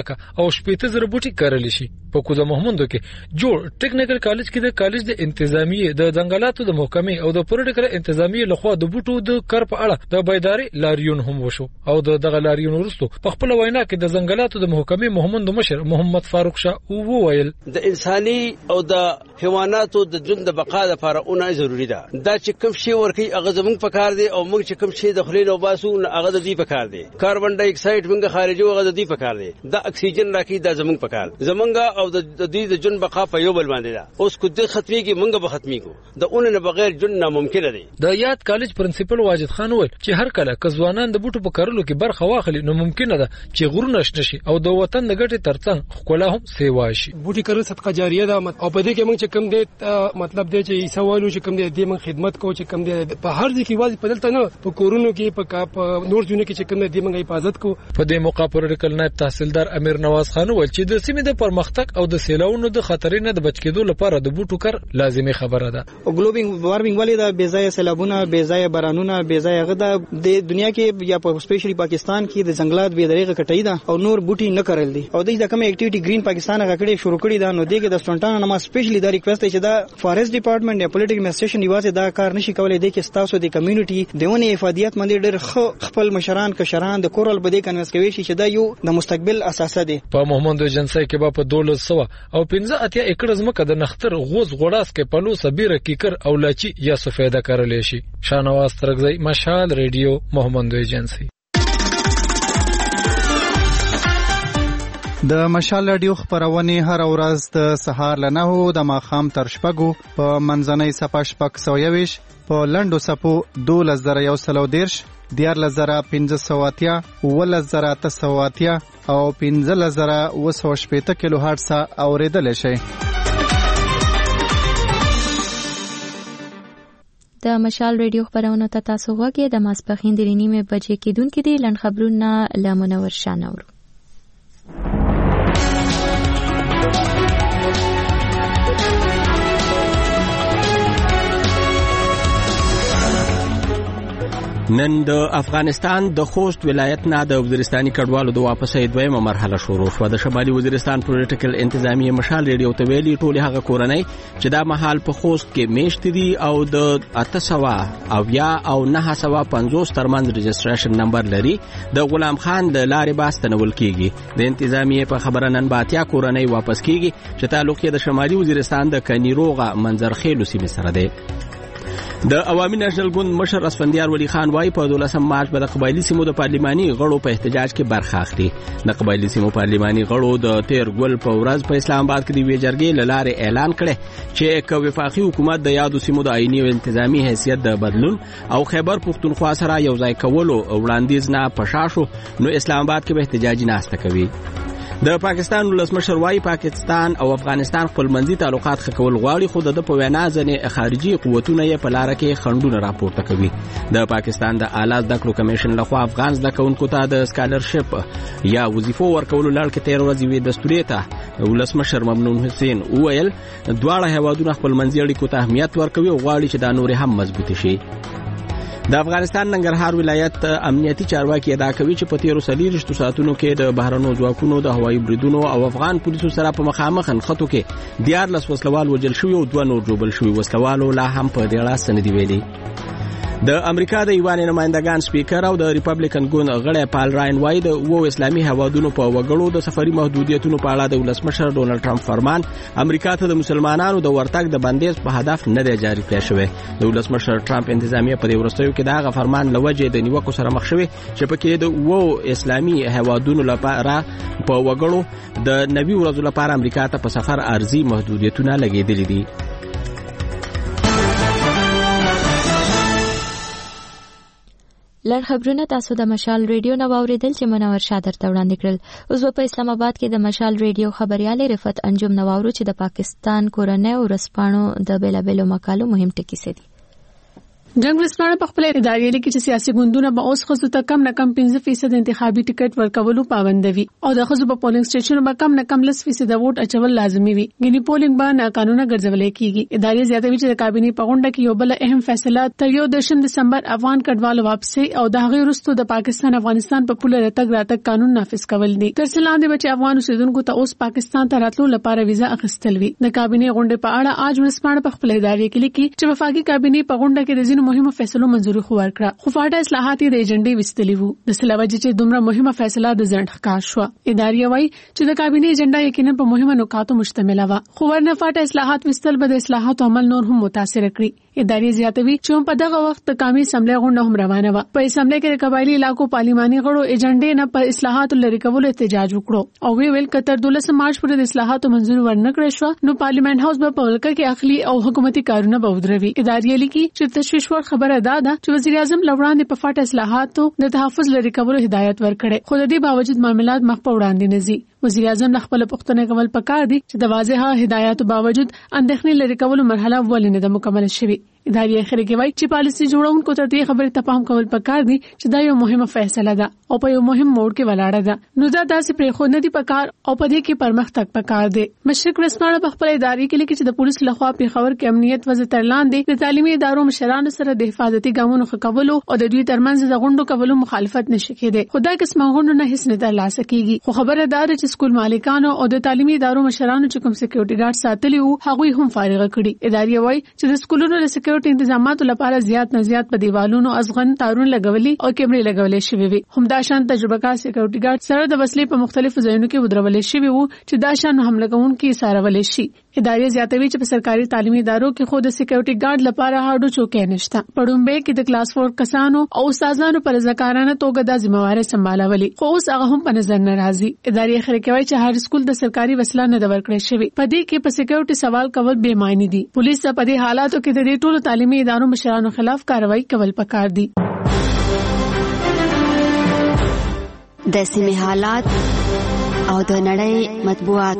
[SPEAKER 21] 15,000 بوټي کرل شي. په کوزه محمندو کې جوړ ټیکنیکل کالج کې د کالج د انتظامیه د ځنګلاتو د محکمې او د پولیټیکل انتظامیه لخوا د بوټو د کار په اړه د بیداری لاریون هم وشو او دغه لاریون وروسته په خپل وینا کې د ځنګلاتو د محکمې محمندو مشر محمد فاروق شاه وویل
[SPEAKER 22] د انساني او د حیواناتو د ژوند د بقا لپاره اونای ضروری ده. دا چې کوم شی ورکی هغه زموږ په کار دی او موږ چې کوم شی د خلیل او باسو هغه د دې په کار دی. کاربن ډای اکساید موږ خارجو هغه د دې په کار دی. دا اکسیجن راکې د زموږ په کار زمونږ او د دې د جن بقا په یو بل باندې ده. اوس کو د ختميږي موږ به ختميږو د اون نه بغیر جن ناممکن دی.
[SPEAKER 21] د یاد کالج پرنسپل واجد خان وویل چې هر کله که ځوانان د بوټو په کارلو کې برخه واخلي نو ممکن ده چې غرونه شنه شي او د وطن د ګټې ترڅنګ خپل هم سیوا شي.
[SPEAKER 23] بوټي کارل صدقه جاریه ده او په دې کې موږ چې کوم دې مطلب دی چې سوالو چې کوم دې موږ خدمت کوو چې کوم دې په هر ځای کې واځي په دلته نه په کورونو کې په نور ځونه کې چې کوم دې موږ حفاظت کوو.
[SPEAKER 21] په دې موقع پولیټیکل نائب تحصیلدار امیر نواز خان وویل چې د سیمې د پرمختګ او د سیلاونو د خطرې نه د بچ کېدو لپاره د بوټو کار لازمي خبره ده.
[SPEAKER 24] او ګلوبل وارمینګ ولې دا بې ځای سیلابونه، بې ځای بارانونه، بې ځای غدا د دنیا کې یا په سپیشلی پاکستان کې د ځنګلات بې دریغه کټای ده او نور بوټي نه کرل دي او د کوم اکټیویټي گرین پاکستان غکړې شروع کړی ده. نو دغه د سټونټانو نما سپیشلی دا ریکوست چې دا فارست ډپارټمنټ یا پولیټیکل ایڈمنسټریشن یوازې دا کار نشي کولای دی چې تاسو د کمیونټي دیونه افادیت باندې ډېر خپل مشران کشران د کورل بده کنوس کوي چې دا یو د مستقبل اساسه دی.
[SPEAKER 21] په محمد جنسي کې په 1200 او 15 ایکړ ځمکه د نختر غوز غوړاس کې پلو سبيره کیکر او لاچی یا سفیده کارل شي. شاهنواز ترکزی مشال ریډیو محمد جنسي.
[SPEAKER 3] د مشال رادیو خبرونه هر ورځ د سهار له 9 د ماښام تر 6 په منځنۍ صفه 620 په لنډو صفو 2110 14580 11980 او 15080 کیلو هرتز اوریدل شي.
[SPEAKER 1] د مشال رادیو خبرونه ته تاسو غوږی د ماسپخین د 9 بجې کېدونکې دي لن خبرونه له منور شانورو.
[SPEAKER 2] نن د افغانستان د خوست ولایت نه د وزیرستاني کډوالو د واپسۍ دویمه مرحله شروع شوه. د شمالي وزیرستان پولیټیکل انتظامیه مشال ریډیو ته ویلي ټول هغه کورنۍ چې دا مهال په خوست کې میشت دي او د 800 او 950 ترمنځ رجسټریشن نمبر لري د غلام خان د لارې باستنول کیږي. د انتظامیه په خبره نن باتیا کورنۍ واپس کیږي چې تعلق یې د شمالي وزیرستان د کنیروغه منظرخیلو سیمې سره دی. د عوامي نېشنل ګوند مشر اسفندیار ولی خان وايي په 12 مارچ به د قبایلی سیمو د پارلماني غړو په احتجاج کې برخه اخلي. د قبایلی سیمو پارلماني غړو د 13 ګل په ورځ په اسلام آباد کې د ویجرګي لاره اعلان کړي چې کوي وفاقي حکومت د یادو سیمو د آئینی او انتظامی حیثیت د بدلون او خیبر پختونخوا سره یو ځای کولو وړاندیز نه پشاشو نو اسلام آباد کې به احتجاجي ناسته کوي. د پاکستان ولسمشر وايي پاکستان او افغانستان خپل منځي تعلقات ښه کول غواړي خو د په وینا ځنې خارجي قوتونه یې په لار کې خنډونه راپورته کوي. د پاکستان د اعلی زده کړو کمیشن لخوا افغان زده کوونکو ته د سکالرشپ یا وظیفو ورکولو لړ کې 13 ورځې وی دستوري ته ولسمشر ممنون حسین وویل دواړه هیوادونه خپل منځي اړیکو ته اهمیت ورکوي او غواړي چې دا نور هم مضبوط شي. د افغانستان ننګرهار ولایت امنیتي چارواکي ادا کوي چې په 13 ساعتونو کې د بهرنو ځواکونو د هوایي بریدونو او افغان پولیسو سره په مخامخ خطو کې 14 وسلوال وژل شوي او 2 نور جوړل شوي. وسلوالو لا هم په دې اړه سندې ویلي. د امریکا د ایوان نمائندگان سپیکر او د ریپبلیکن ګوند غړی پال راین وايي د اسلامي هوادونو په وګړو د سفري محدودیتونو په اړه د ولسمشر ډونالد ټرمپ فرمان امریکا ته د مسلمانانو د ورتګ د بندیز په هدف نه دی جاری کړی شوی. د ولسمشر ټرمپ انتظامیه په دې ورستیو کې دا فرمان لوجه د نیوکو سره مخ شوی چې پکې د اسلامي هوادونو لپاره په وګړو د 90 ورځې لپاره امریکا ته په سفر ارزي محدودیتونه لګیدلې دي.
[SPEAKER 1] لړ خبرونه تاسو د مشال ریډیو نو اوریدل چې منور شادر ته وړاندې کړل. اوس په اسلام آباد کې د مشال ریډیو خبريال رفعت انجم نواورو چې د پاکستان کورنۍ او رسپانو د بیلابلو مقالو مهم ټکي سدي.
[SPEAKER 6] جنگ ورسپانه په خپل ادارې کې چې سیاسي ګوندونه به اوس خصو ته کم نه کم 15% انتخابي ټیکټ ورکولو پابند وي او د خصو په پولینګ سټیشن به کم نه کم 10% د ووټ اچول لازمي وي. ګینی پولینګ به ناقانونه ګرځولې کیږي. ادارې زیاتوي چې د کابینه په غونډه کې یو بل اهم فیصله تر 1 دسمبر افغان کډوالو واپسي او د هغې وروسته د پاکستان افغانستان په پوله راتګ قانون نافذ کول دي. تر څو لاندې چې افغان اوسیدونکو ته اوس پاکستان ته راتلو لپاره ویزا اخیستل وي. د کابینه غونډې په اړه اج ورسپانه په خپل ادارې کې لیکي چې وفاقي کابینه په غونډه کې د ځینو مهمو فیصلو منځوري خو ورکړه خو فاټه اصلاحات د ایجنډې وستلی وو. د سلاوجې چې دومره مهمه فیصله د ځنډ ښکار شو. ادارې وايي چې د کابینه ایجنډا یقینا په مهمه نکاتو مشتمل و خو ورنه فاټه اصلاحات وستل به د اصلاحات عمل نور هم متاثر کړي. ادارې زیاتوي چې په دغه وخت د قومي اسمبلی غونډه هم روانه و. په اسمبلی کې د قبایلی علاقو پارلماني غړو ایجنډې نه په اصلاحات لري کولو احتجاج وکړو او ویل کتر 12 مارچ پورې د اصلاحاتو منځور ورنکړې شو نو پارلیمنت هاوس به په ولکه کې اخلي او حکومتي کارونه به ودروي. ادارې لیکي چې تشویش ور خبره ده چې وزیر اعظم لوړاندې په فاټه اصلاحاتو د تحفظ لري کولو هدایت ورکړي خو د دې باوجود معاملات مخ په وړاندې نه ځي. وزیر اعظم خپل پښتنه کول پکار دي چې د واضحه هدایاتو باوجود اندېښنې لري کولو مرحله ولې نه مکمل شوي. ادارې اخر کې وایي چې پالیسي جوړونکو ته دې خبره ته پام کول پکار دي چې دا یو مهمه فیصله ده او په یو مهم موډ کې ولاړه ده نو دا داسې پرې خو نه دي پکار او په دې کې پرمختګ پکار دی. مشرق ورسپانه په خپل ادارې کې لیکي چې د پولیس لخوا په خبر کې امنیت وضع تر لاندې د تعلیمي ادارو مشرانو سره د حفاظتي ګامونو خکولو او د دوی ترمنځ د غونډو کولو مخالفت نشي کېدی. خدای قسم غونډو نه هیڅ نه ترلاسه کیږي خو خبره ده چې سکول مالکانو او د تعلیمي ادارو مشرانو چې کوم سکیورټي ګارد ساتلي وو هغه هم فارغ کړي. ادارې وایي چې د سکولونو د سکیورټي تنظیماتو لپاره زیات نه زیات په دیوالونو ازغن تارون لګولي او کیمرې لګولې شوی وي. هم دا شان تجربه کار سکیورټي ګارد سره د وسلې په مختلفو ځایونو کې ودرولې شوی وو چې دا شان حمله کوونکي سارولې شي. ادارې زیاتوي چې په سرکاري تعلیمي ادارو کې خود سکیورټي ګارد لپاره هاډو چوکۍ نشته. پړومبه کې د کلاس 4 کسانو او استادانو پر ځکارانه توګه د ذمہواری سمبالولې خو اوس هغه هم په نظر نه راځي. ادارې اخر کې وایي چې هر سکول د سرکاري وسله نه ورکړې شوی. په دې کې په سکیورټي سوال کول بے معنی دي. پولیس په دې حالاتو کې د دې ټولو تعلیمي ادارو مشرانو خلاف کاروائی کول پکار دي.
[SPEAKER 7] د سیمې حالات او د نړۍ مطبوعات.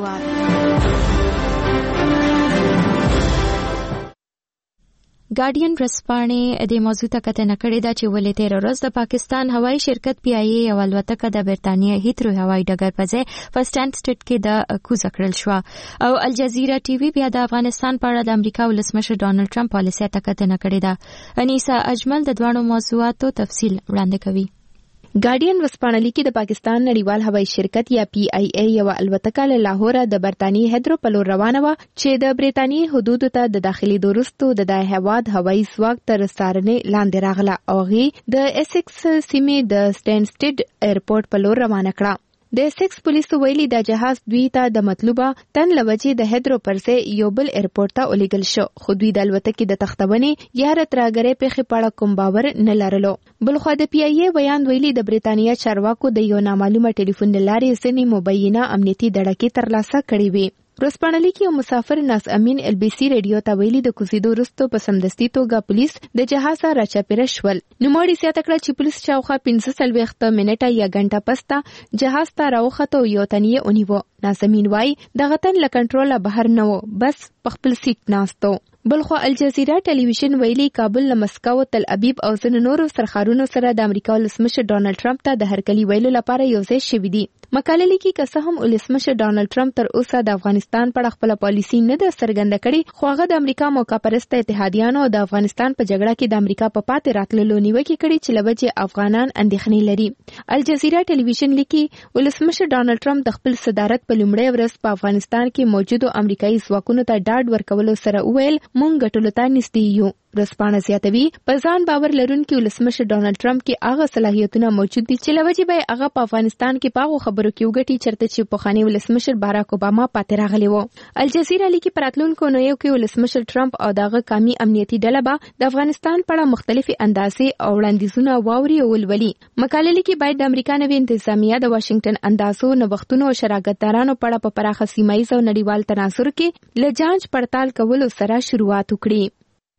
[SPEAKER 1] ګارډین ورځپاڼې د موضوع ته کتنه کړې ده چې ولې تیر ورځ د پاکستان هوایي شرکت پی آی ای او الوتکه د برتانیې هیترو هوایي ډګر په ځای په سټانډسټډ کې د کوزه کړل شو. او الجزیره ټي وي بیا د افغانستان په اړه د امریکا ولسمشر ډانلډ ټرمپ پالیسي ته کتنه کړې ده. انیسا اجمل د دوه موضوعاتو تفصیل وړاندې کوي.
[SPEAKER 8] ګارډین ورځپاڼه لیکي د پاکستان نړیوال هوایي شرکت یا پی آی ای یو الوتکه له لاهور د برتانیې هیترو په لور روانه و چې د برتانیې حدودو ته د داخلي دورستو د هیواد هوایي ځواک تر څارنې لاندې راغله او غي د اسکس سیمې د سټانډسټډ ایرپورټ په لور روانه کړه. د اسکس پولیسو ویلي دا جهاز دوی ته د مطلوبه تن لوجې د هیترو پرځای یو بل ایرپورټ ته ولیږل شو، خو دوی د الوتکې د تختونې یا راتراګرې پیښې په اړه کوم باور نه لرلو. بلخوا د پی آی ای بیان ویلي د برتانیا چارواکو د یو نامعلومه ټلیفون لارې ځینې مبینه امنیتي دړکې ترلاسه کړې وي. ورځپاڼه لیکي یو مسافر ناس امین ال بي سي ریډیو ته ویلي د کوزیدو وروسته په سمدستي توګه پولیس د جهاز راچاپېره شول. نوموړي زیاته کړه چې پولیس شاوخوا 15 منټه یا غنټه پسته جهاز ته راوخته او یو تن یې ونیو. ناس امین وایي دغه تن له کنټروله بهر نه و، بس په خپل سیټ ناست و. بلخوا الجزیره ټلویزیون ویلي کابل له مسکو تل ابیب او ځینو نورو سرخارونو سره د امریکا ولسمشر ډانلډ ټرمپ ته د هرکلي ویلو لپاره یو ځای شوي دي. مقاله لیکي که څه هم ولسمشر ډانلډ ټرمپ تر اوسه د افغانستان په اړه خپل پالیسي نه ده څرګنده کړې، خو هغه د امریکا موقع پرسته اتحادیانو او د افغانستان په جګړه کې د امریکا په پاتې راتللو نیوکې کړې چې له وجې افغانان اندېښنې لري. الجزیره ټلویزیون لیکي ولسمشر ډانلډ ټرمپ د خپل صدارت په لومړۍ ورځ په افغانستان کې موجودو امریکایي ځواکونو ته ډاډ ورکولو سره وویل موږ ګټلو ته نږدې یو. ورځپاڼه زیاتوي په ځان باور لرونکي ولسمشر ډانلډ ټرمپ کې هغه صلاحیتونه موجود دي چې له وجې به هغه په افغانستان کې په هغو خبرو کې وګټي چېرته چې پخوانی ولسمشر باراک اوباما پاتې راغلی و. الجزیره لیکي په راتلونکو اونیو کې ولسمشر ټرمپ او دغه قومي امنیتي ډله به د افغانستان په اړه مختلفې اندازې او وړاندیزونه واوري او ولولي. مقاله لیکي باید د امریکا نوې انتظامیه د واشنگټن اندازو نوښتونو او شراکتدارانو په اړه په پراخه سیمایي او نړیوال تناظر کې له جانچ پړتال کولو سره شروعات وکړي.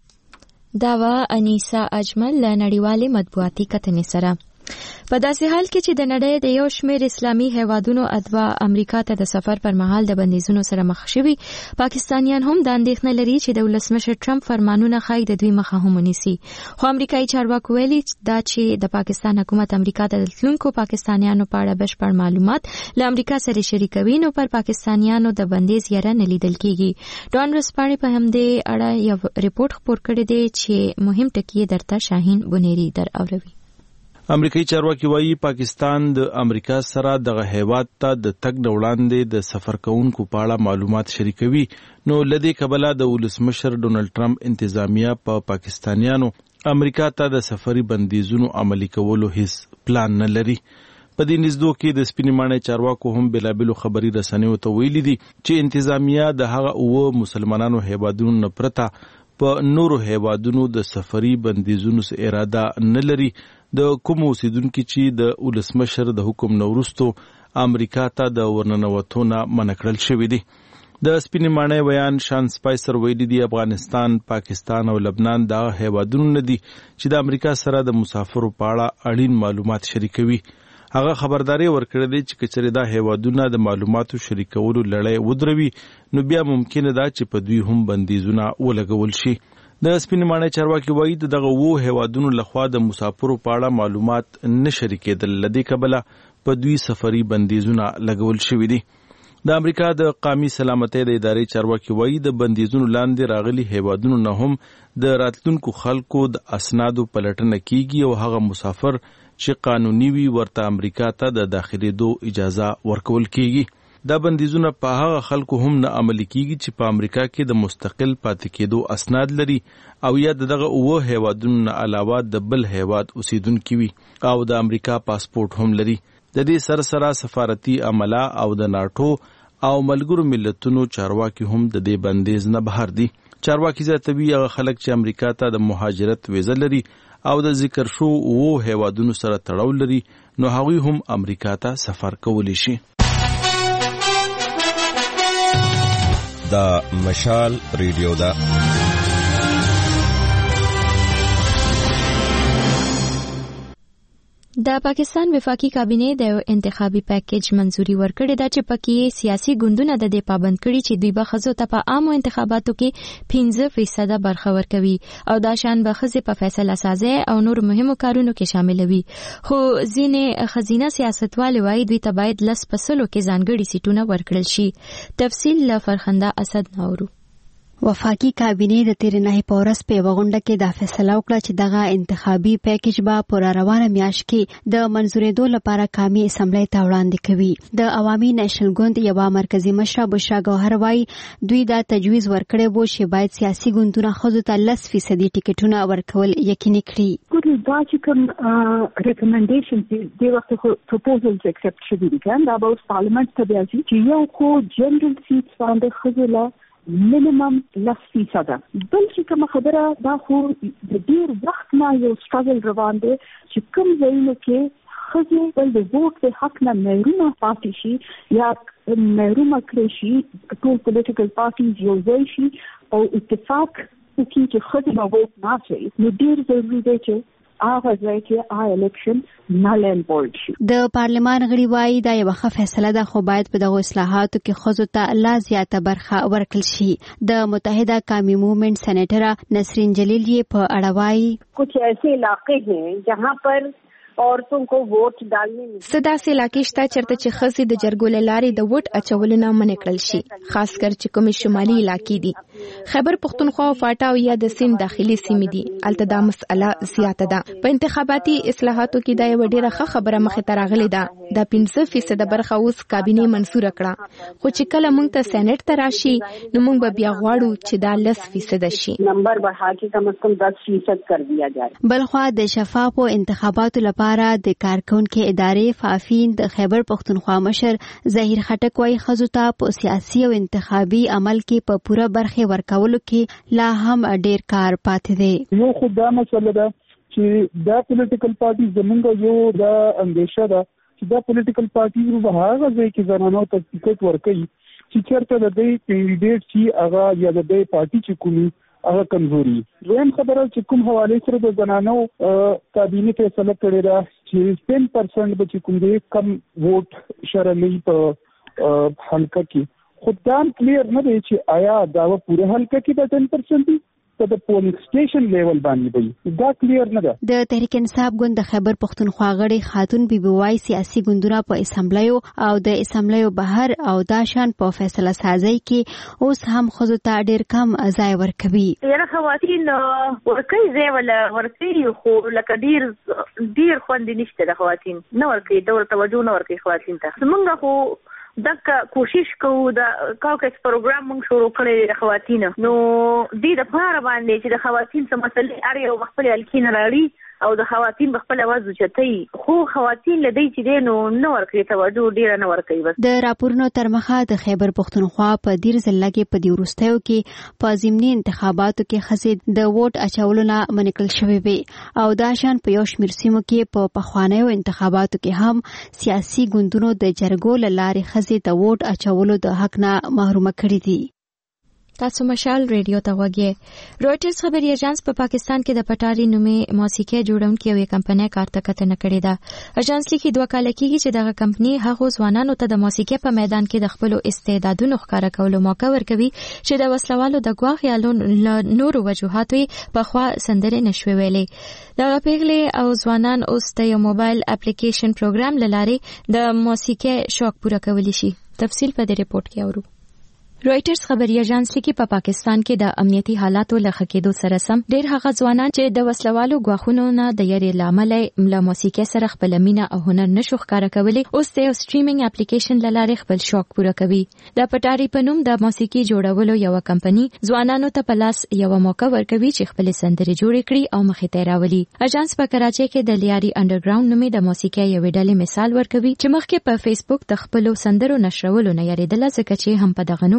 [SPEAKER 1] دا و انیسا اجمل له نړیوالې مطبوعاتي کتنې سره. په داسې حال کې چې د نړۍ د یو شمېر اسلامي هیوادونو ادوا امریکا ته د سفر پر مهال د بندیزونو سره مخ شوي، پاکستانیان هم د اندېښنه لري چې د ولسمشر ټرمپ فرمانونه ښایي د دوی مخه هم ونیسي. خو امریکایي چارواکو ویلي دا چې د پاکستان حکومت امریکا ته د تلونکو پاکستانیانو په اړه بشپړ معلومات له امریکا سره شریکوي، نو پر پاکستانیانو د بندیز یره نه لیدل کیږي. ډان ورځپاڼې په همدې اړه یو ریپورت خپور کړی دی چې مهم ټکي درته شاهین بنيري در اوروي.
[SPEAKER 11] امریکایي چارواکي وایي پاکستان د امریکا سره دغه هیواد ته د تګ نه وړاندې د سفر کوونکو په اړه معلومات شریکوي، نو لدې کبله د ولسمشر ډونلډ ټرمپ انتظامیه په پاکستانیانو امریکا ته د سفري بندیزونو عملي کولو هیڅ پلان نه لري. په دې نږدو کې د سپینې ماڼۍ چارواکو هم بېلابېلو خبري رسنیو ته ویلي دي چې انتظامیه د هغه 9 مسلمانانو هیوادونو نه پرته په نورو هیوادونو د سفري بندیزونو څخه اراده نه لري، د کوم اوسیدونکو چې د ولسمشر د حکم نه وروسته امریکا ته د ورننوتو نه منع کړل شوی دی. د سپینې ماڼۍ بیان شان سپایسر ویلي دی افغانستان، پاکستان او لبنان دا هیوادونو نه دي چې د امریکا سره د مسافرو په اړه اړین معلومات شریکوي. هغه خبرداري ورکړې ده چې کچره دا هیوادونه د معلوماتو شریکولو لړۍ ودروي، نو بیا ممکن ده چې په دوی هم بندیزونه ولګول شي. د سپینې ماڼۍ چارواکي وایي دغه 2 هیوادونو لخوا د مسافرو په اړه معلومات نه شریکېدل، لدې کبله په دوی سفري بندیزونه لګول شوي دي. د امریکا د قومي سلامتۍ د ادارې چارواکي وایي د بندیزونو لاندې راغلي هیوادونو نه هم د راتلونکو خلکو د اسنادو پلټنه کیږي او هغه مسافر چې قانوني وي ورته امریکا ته د داخلېدو اجازه ورکول کیږي. دا بندیزونه په هغه خلکو هم نه عملي کیږي چې په امریکا کې د مستقل پاتې کېدو اسناد لري او یا دغه 9 هیوادونو نه علاوه د بل هیواد اوسیدونکي وي او د امریکا پاسپورت هم لري. د دې سره سفارتي عمله او د ناټو او ملګرو ملتونو چارواکي هم د دې بندیز نه بهر دي. چارواکي زیاتوي هغه خلک چې امریکا ته د مهاجرت ویزه لري او د ذکر شو 9 هیوادونو سره تړاو لري، نو هغوی هم امریکا ته سفر کولی شي.
[SPEAKER 12] دا مشال ریډیو دا
[SPEAKER 1] د پاکستان وفاقي کابینه د انتخابي پیکیج منزوري ورکړې ده چې پکې سیاسي ګوندونه د دې پابند کړي چې دوی به ښځو ته په عامو انتخاباتو کې 15% برخه ورکوي او دا شان به ښځې په فیصله سازي او نور مهمو کارونو کې شاملوي. خو ځینې ښځینه سیاستوال وايي دوی ته باید 10% کې ځانګړي سیټونه ورکړل شي. تفصیل له فرخنده اسد نورو.
[SPEAKER 7] وفاقي کابینه د تیر نه پورس په وغونډه کې د فیصله وکړه چې دغه انتخابي پیکیج به پر روانه میاشت کې د منزورېدو لپاره قومي اسمبلی ته وړاندې کوي. د عوامي نېشنل ګوند یو مرکزی مشره بشرا ګوهر وايي دوی دا تجویز ورکړی وو چې باید سیاسي ګوندونه ښځو ته 10% ټیکټونه ورکول یقیني کړي.
[SPEAKER 16] دا چې کوم ریکمنډیشن دی وخت پروپوزلز اکسپټ شوي دي کنه دا به پارلیمنت ته بیا چې یو خو جنرال سیټس باندې ښځو له minimum 10%. بل چې کوم خبره دا خو د ډیر وخت نه یو سټرګل روان دی چې کوم ځایونو کې ښځې بل د ووټ د حق نه محرومه پاتې شي یا محرومه کړی شي. ټول پولیټیکل پارټیز یو ځای شي او اتفاق وکړي چې ښځې به ووټ نه اچوي. نو ډیر ضروري دی چې هغه ځای کې الیکشن نل اینډ بولډ شي.
[SPEAKER 7] د پارلمان غړي وايي دا یو ښه فیصله ده خو باید په دغه اصلاحاتو کې ښځو ته لا زیاته برخه ورکړل شي. د متحده قومي موومنټ سېنیټر نسرین جلیل یې په اړه وايي
[SPEAKER 13] کچھ ایسے علاقے ہیں جہاں پر عورتوں کو ووٹ ڈالنے میں
[SPEAKER 8] صدا سے علاقې شته چرته چې ښځې د جرګو له لارې د ووټ اچولو نه منع کړل شي، خاص کر چې کومې شمالي علاقې دي. خیبر پختونخوا او فاټا او یا د سیند داخلي سیمې دي، هلته دا مسئله زیاته ده. په انتخاباتي اصلاحاتو کې دا یوه ډېره ښه خبره مخې ته راغلې ده. دا 15% برخه اوس کابینې منظوره کړه، خو چې کله موږ ته سینټ ته راشي نو موږ به بیا غواړو چې دا 10% شي،
[SPEAKER 13] نمبر بڑھا کے کم از کم 10% کر دیا جائے.
[SPEAKER 7] بلخوا د شفافو انتخاباتو لپاره د کارکونکو ادارې فافین د خیبر پختونخوا مشر ظهیر خټک وايي ښځو ته په سیاسي او انتخابي عمل کې په پوره برخه ورکولو کې لا هم ډیر کار پاتې دی.
[SPEAKER 14] یو خو دا مسله ده چې دا پولیټیکل پارټي زمونږ یو دا اندیشه ده چې دا پولیټیکل پارټي به هغه ځای کې زنانو ته ټیکټ ورکوي چې چېرته د دې کینډیډیټ چې هغه یا د دې پارټي چې کومي هغه کمزوري. دویم خبره چې کوم حواله سره د زنانو کابینه فیصله کړې ده چې 10% به چې کوم دې کم ووټ شرعي په حلقه کې خدام کلیر نه دی چې آیا دا پوره حلقه کې د 10% دي ته د پولینګ سټیشن لیول باندې وي، دا کلیر نه ده.
[SPEAKER 7] د تحریک انصاف ګوند د خیبر پختونخوا غړي خاتون بیبي وايي سیاسي ګوندونه په اسمبلیو او د اسمبلیو بهر او دا شان په فیصله سازي کې اوس هم ښځو ته ډیر کم ځای ورکوي.
[SPEAKER 15] یاره خواتین ورکوي ځای ولا ورکوي خو لکه ډیر خوندې نشته د خواتین نه ورکوي، ډول توجه نه ورکوي خواتین ته. زمونږ خو دغه کوشش کوو د کاوکس پروګرام موږ شروع کړی د خواتینو نو دې د پاره باندې چې د خواتین څه مسلې اړ یو خپل الکین راړي او د خواتین خپل आवाज اوچتای، خو خواتین لدی چې دینو نو ورکړي توجه ډیر نه ورکوي. بس
[SPEAKER 7] د راپورونو تر مخه د خیبر پختونخوا په دیر ضلع کې په دی ورستیو کې په ضمني انتخاباتو کې ښځې د ووټ اچولو نه منع کړل شوې وي او دا شان په یو شمېر سیمو کې په پخوانیو انتخاباتو کې هم سیاسي ګوندونو د جرګو له لارې ښځې د ووټ اچولو د حق نه محرومه کړي دي.
[SPEAKER 1] تاسو مشال ریډیو ته وګورئ. رويټرز خبري اژانس په پاکستان کې د پټاري نومې موسیقي جوړونکې یوې کمپنۍ کارتکته کړې ده. اژانس لیکي 2 کال کېږي چې دغه کمپنۍ هغو ځوانانو ته د موسیقي په میدان کې د خپل استعدادونو ښکاره کولو موقع ورکوي چې د وسلوالو د ګواښ یا نورو وجوهاتو په خوا سندرې نشوي ویلې. دغه پیغلې او ځوانان اوس د یو موبایل اپلیکیشن پروګرام لاره د موسیقي شوق پوره کولی شي. تفصیل په دې ریپورت کې اورو. رويټرز خبري اژانس لیکي په پاکستان کې د امنیتي حالاتو له خکېدو سره سم ډېر هغه ځوانان چې د وسلوالو ګواښونو نه د یاري لامل له موسیقي سره خپل مینه او هنر نشو ښکاره کولی اوس د سټریمینګ اپلیکیشن لاره خپل شوق پوره کوي. د پټاري په نوم د موسیقي جوړولو یو کمپنی ځوانانو ته په لاس یو موقع ورکوي چې خپل سندرې جوړې کړي او مخې ته راولي. اژانس په کراچۍ کې د لیاري انډرګراوند نومې د موسیقي یو ډلې مثال ورکوي چې مخکې په فیسبوک د خپل سندرو نشرولو نه یریدله ځکه چې هم په دغه نوم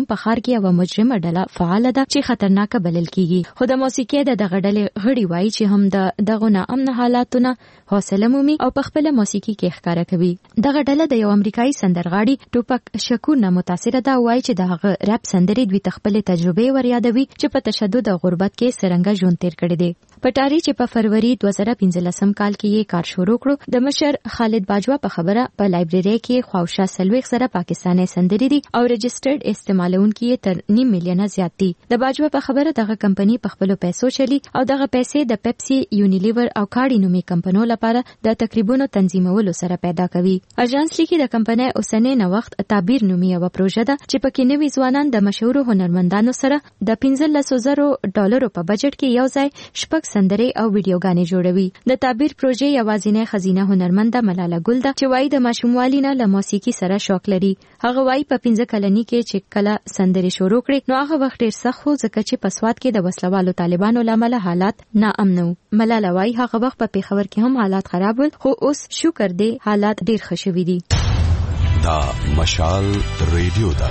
[SPEAKER 1] په ښار کې یو مجرمه ډله فعال ده چې خطرناک بلل کیږي. خو د موسیقي د دغه ډلې غړي وایي چې هم دغه ناامن حالاتونه حوصله مومي او په خپل موسیقي کې ښکارا کوي. دغه ډله د یو امریکایي سندرغاړي ټوپک شکور نه متاثره ده، وایي چې دغه ریپ سندرې دوی خپل تجربې وریادوي چې په تشدد او غربت کې څرنګه ژوند تیر کړی دی. پټاری چې په فروری 2015 کال کې یې کار شروع کړو، د مشر خالد باجوا په خبره په لایبرری کې خواوشا سلويخ سره پاکستاني سندرې دي او رجسټرډ استعمالونکو یې تر 9 میلیونه زیات دي. د باجوا په خبره دغه کمپنی په خپل پیسو چلی او دغه پیسې د پیپسي، یونیلیور او کاړي نومي کمپنیو لپاره د تقریبونو تنظیمولو سره پیدا کوي. اژانس لیکي د کمپنی اوسنۍ نوښت تعبیر نومي یو پروژه ده چې پکې نوي ځوانان د مشهور هنرمندانو سره د $15,000 په بجټ کې یو ځای شپږ سندرې او ویډیوګانې جوړوي. د تعبیر پروژې یوازینی خزینه هنرمند ملاله ګل ده چې وایي د ماشوموالي نه له موسیقي سره شوق لري. هغه وایي په 15 کلنۍ کې چې کله سندرې شروع کړې نو هغه وخت ډیر سخت و ځکه چې په سواد کې د وسلوالو طالبانو لامل حالات ناامن وو. ملاله وایي هغه وخت په پیښور کې هم حالات خراب ول، خو اوس شکر دی حالات ډیر ښه شوي دي.
[SPEAKER 12] دا مشال ریډیو ده.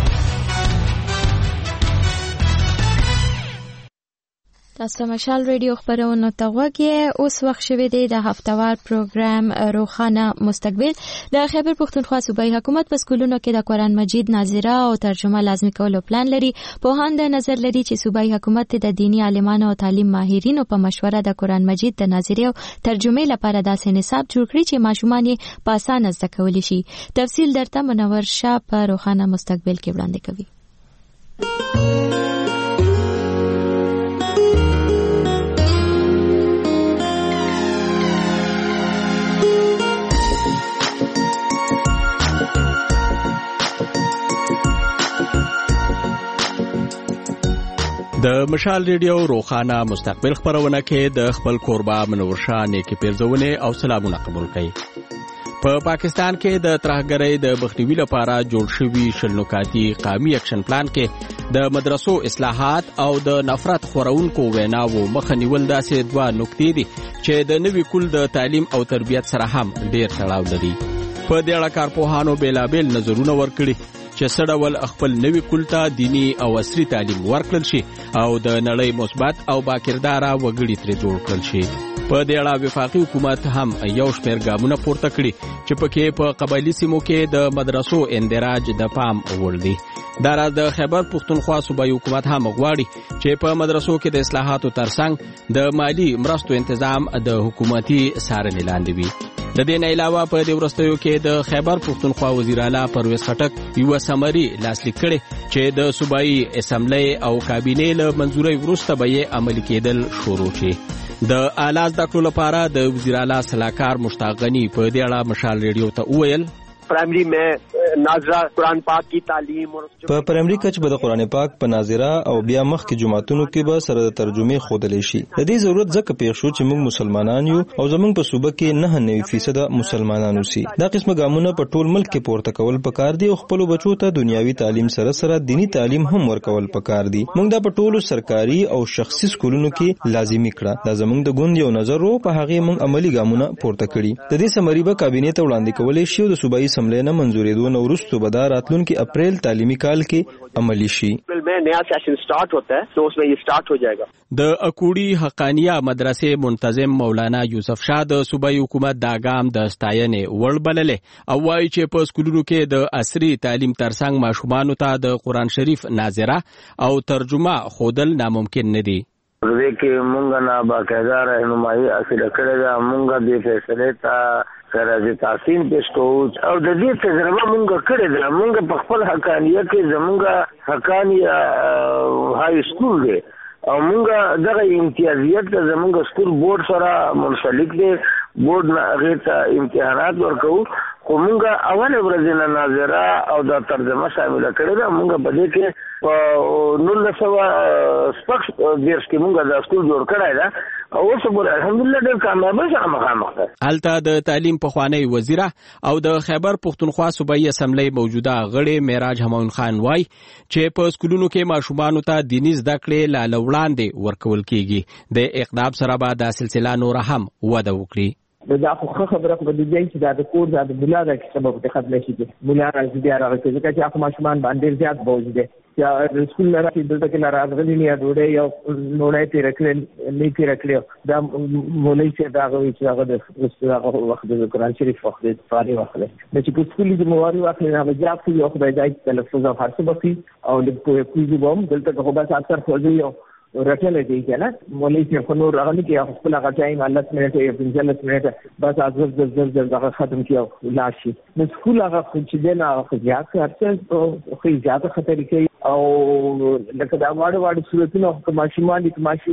[SPEAKER 1] تاسو مشال ریډیو خبرونه ته غوږی. اوس وخت شوی دی د هفتوار پروګرام روخانه مستقبل. د خیبر پختونخوا صوبایي حکومت په سکولونو کې د قرآن مجید ناظره او ترجمه لازمي کولو پلان لري. پوهان د نظر لري چې صوبایي حکومت د دینی عالمانو او تعلیم ماهرینو په مشوره د قرآن مجید د ناظره او ترجمه لپاره داسې نصاب جوړ کړي چې ماشومان یې په اسانه زده کولی شي. تفصیل درته منور شاه په روخانه مستقبل کې وړاندې کوي.
[SPEAKER 2] د مشال ریډیو روخانه مستقبل خبرونه کې د خپل کوربه منور شاه نیکی پیرزونه او سلامونه قبول کړي. په پاکستان کې د ترهګرۍ د مخنیوي لپاره جوړ شوی شلنوکاتی قومي اکشن پلان کې د مدرسو اصلاحات او د نفرت خورونکو ویناوو مخه نیول داسې دوه نکتې دي چې د نوي کول د تعلیم او تربیت سره هم ډیر تړاو لري. په دې اړه کارپوهانو بیلابیل نظرونه ورکړي چې سړول خپل نوي کولتا دینی او عصري تعلیم ورکړل شي او د نړۍ مثبت او باکرداره وګړي تر جوړ کړل شي. په دې اړه وفاقي حکومت هم یو شمېر ګامونه پورته کړي چې پکې په قبایلی سیمو کې د مدرسو اندراج د پام وړ دي. دا راز د خیبر پختونخوا صوبایي حکومت هم غواړي چې په مدرسو کې د اصلاحاتو ترڅنګ د مالی مرستو تنظیم د حکومتي څارنې لاندې وي. د دې نه علاوه په دې ورستیو کې د خیبر پختونخوا وزیر اعلی پرویز خټک یو سمري لاسلیک کړي چې د صوبایي اسمبلی او کابینې له منځوري وروسته به یې عملي کېدل شروع شي. د اعلی زده کړو لپاره د وزیر اعلی صلاحکار مشتاق غنی په دې اړه مشال ریډیو ته وویل
[SPEAKER 4] پرائمری میں ناظرہ قرآن پاک کی تعلیم
[SPEAKER 17] په پرائمری کچ به د قرآن پاک په ناظرہ او بیا مخکې جماعتونو کې به سره د ترجمه خودلې شي. د دې ضرورت ځکه پیښ شو چې موږ مسلمانان یو او زموږ په صوبه کې 99% مسلمانانو سي. دا قسمه ګامونه په ټول ملک کې پورته کول پکار دي او خپل بچو ته دنیوي تعلیم سره سره دینی تعلیم هم ورکول پکار دي. موږ دا په ټولو سرکاري او شخصي سکولونو کې لازمي کړه. دا زموږ د ګوند یو نظر وو، په هغه موږ عملی ګامونه پورته کړي. د دې سمری به کابینې ته وړاندې کولې شي او د صوبایي اسمبلی نه منځوري دونه ورستو به دا راتلونکي اپریل تعلیمي کال کې عملی شي.
[SPEAKER 4] نیا سیشن سٹارٹ ہوتا ہے تو اس میں یہ سٹارٹ ہو جائے گا.
[SPEAKER 2] د اکوړي حقانیه مدرسې منتظم مولانا یوسف شاه د صوبایي حکومت دا ګام د ستاینې وړ بللې او وایي چې په سکولونو کې د عصري تعلیم ترڅنګ ماشومانو ته د قرآن شریف ناظره او ترجمه خودل ناممکن نه دي.
[SPEAKER 18] ورته کې مونږ نه باقاعده رهنمایي حاصل کړې ده. مونږ د فیصله ته سره د تحسین پیش کوو او د دې تجربه مونږ کړې ده. مونږ په خپل حقانیه کې زمونږ حقانیه های سکول دی او مونږ دغه امتیازیت زمونږ سکول بورډ سره منسلک دی. بورډ نه هغې ته امتحانات ورکوو خو مونږ اولې ورځې نه ناظره او دا ترجمه شامله کړې ده. مونږ په دې کې په 1960 کې مونږ دا سکول جوړ کړی ده او اوس په الحمدلله ډېر کامیابۍ سره مخامخ ده.
[SPEAKER 2] هلته د تعلیم پخوانی وزیره او د خیبر پختونخوا صوبایي اسمبلی موجوده غړی معراج همایون خان وایي چې په سکولونو کې ماشومانو ته دیني زده کړې لا وړاندې ورکول کیږي. د اقدام سره به دا سلسله نور هم وده وکړي.
[SPEAKER 19] دا خو خبره خو د دې چې د کور د مولا د سبب د ختم شي. مولا راځي بیا راځي ځکه چې هغه ماشومان باندې زیات بوج دي یا سکول نه راځي دلته کې راغلي نه ډوډۍ یو نوړې ته راکړل نه کې راکړل دا مولوی چې دا غوي چې هغه د وخت د قرآن شریف وخت د فاري وخت دی چې په سکول کې مواري وخت نه هغه ځکه یو خدای دای تلفظ او هرڅه بکی او د کوزي بوم دلته خو بس اکثر خوځي او رټل دی کنه مولوی چې په نور هغه کې خپل هغه ټایم الله سمته یو 15 منټه بس ازر زر ختم کیو لاشي نو سکول هغه چې دنا خو ځکه خو زیاته خطر کوي او لکه دا واړه صورتونه ماشومان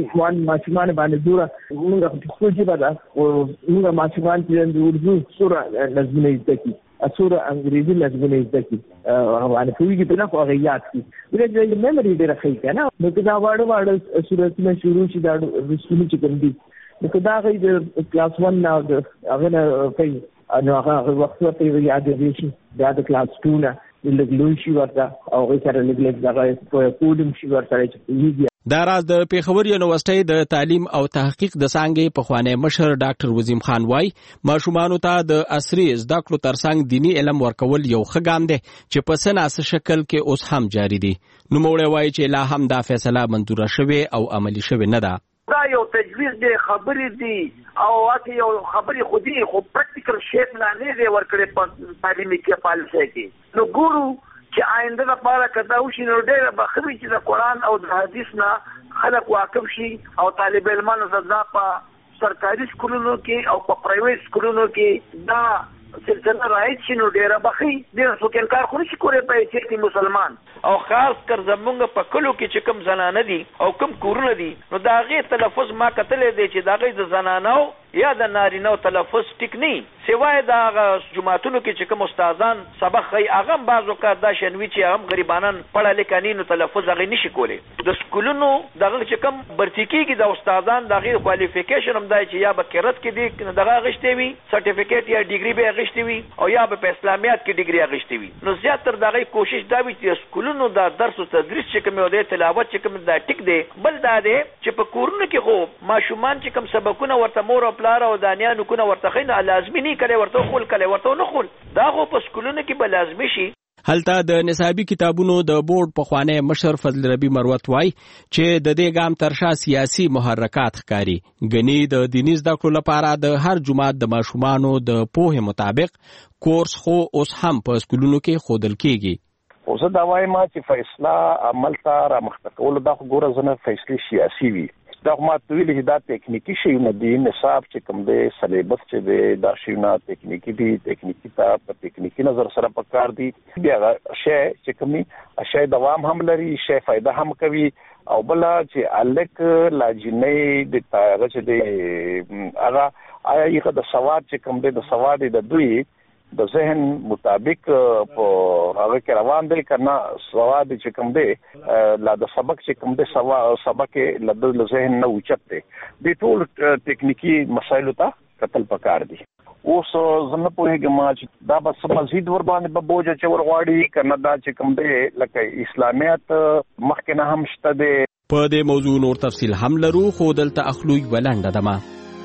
[SPEAKER 19] باندې دوره موږ په خپل ځای باندې موږ ماشومان چې د اردو سوره لازمي زده کی سوره انګریزي لازمي زده کی او ان په ویګي په نه خو غیات کی ولې د میموري ډیره ښه کنه نو دا واړه صورتونه شروع شي دا رسول چې کوم دي نو دا غي د کلاس 1 نو هغه نه کوي نو هغه وخت ورته یاد دي چې دا د کلاس 2 نه لګلوي شي ورته او غي سره لګلګ دا په کوډم شي ورته چې
[SPEAKER 2] دا راز د پیښور یونیورسيټي د تعلیم او تحقیق د څنګه په خوانې مشر ډاکټر وزیم خان وای ماشومان ته د عصري زده کړو ترڅنګ دینی علم ورکول یو ښه ګام دی چې په سناس شکل کې اوس هم جاری دی نو موږ وایي چې لا هم دا فیصله منظور شوه او عملی شوه نه ده
[SPEAKER 5] دا یو تجویز دی خبرې دی او واکه یو خبرې خودي خو پریکټیکل شیپ نه دی ورکړې په تعلیمي کې پالیسي کې نو ګورو چې آینده لپاره کدا وشي نو ډېر بخوي چې د قرآن او د حدیث نه خلک واقف شي او طالب علمانو زده په سرکاري سکولونو کې او په پرایویټ سکولونو کې دا سلسله راځي چې نو ډېر بخي ډېر څوک انکار خو نشي کولای په چې مسلمان او خاص کر زمونږ په کلو کې چې کوم زنانه دي او کوم کورونه دي نو دا غي تلفظ ما کتلې دي چې دا غي د زنانو یا د نارینو تلفظ ټیک نه سوای دا جمعهتونو کې چې کوم استادان سبق غي اغه بعضو کا دا شنوي چې هم غریبانان پړه لیکانینو تلفظ غي نشي کولای د سکولونو دغه چې کوم برتکی کې د استادان دغه کوالیفیکیشن هم دای چې یا بکرت کې دي دغه غشتي وي سرټیفیکیټ یا ډیګري به غشتي وي او یا په اسلامیات کې ډیګري غشتي وي نو زیاتره دغه کوشش دا وي چې سکولونو دا درس او تدریس چې کوم دی تلاوت چې کوم دا ټیک دی بل دا دی چې په کورونو کې خو ماشومان چې کوم سبقونه ورته مور او پلار او دانیانو کو ورته خینه لازمي نه کړي ورته خول کړي ورته نه خول دا خو په سکولونو کې به لازمي شي
[SPEAKER 2] هلته د نصابي کتابونو د بورډ په خوانې مشر فضل ربی مروت وای چې د دې ګام ترشا سیاسي محرکات ښکاری غنی د دیني زده کړو لپاره د هر جماعت د ماشومانو د پوهه مطابق کورس خو اوس هم په سکولونو کې خودل کیږي
[SPEAKER 9] اوس دا وایم چې فیصله عمل ته را مخته کول دا ګوره زنه فیصله سیاسي وي دا ما تویل چې دا ټیکنیکی شی نه دی نصاب چې کوم دی سلیبس چې دی دا شی نه ټیکنیکی دی ټیکنیکی ته په ټیکنیکی نظر سره پکار دی بیا شی چې کومي شی دوام هم لري شی فائدہ هم کوي او بل چې الک لاجنې د تاغه چې دی هغه آیا یې د سواد چې کوم دی د سواد د دوی د ذهن مطابق په هغه کې روان دی کنه سواد چې کوم دی لا د سبق چې کوم دی سبق له ذهن نه اوچت دی د ټول ټیکنیکی مسایلو ته قتل پکار دی اوس زنه په هغه چې دا بس مزید ور باندې په بوج چې ور غواړي کنه دا چې کوم دی لکه اسلامیت مخکې نه هم شته دی
[SPEAKER 2] په دې موضوع نور تفصیل هم لرو خو دلته اخلوی ولنده دمه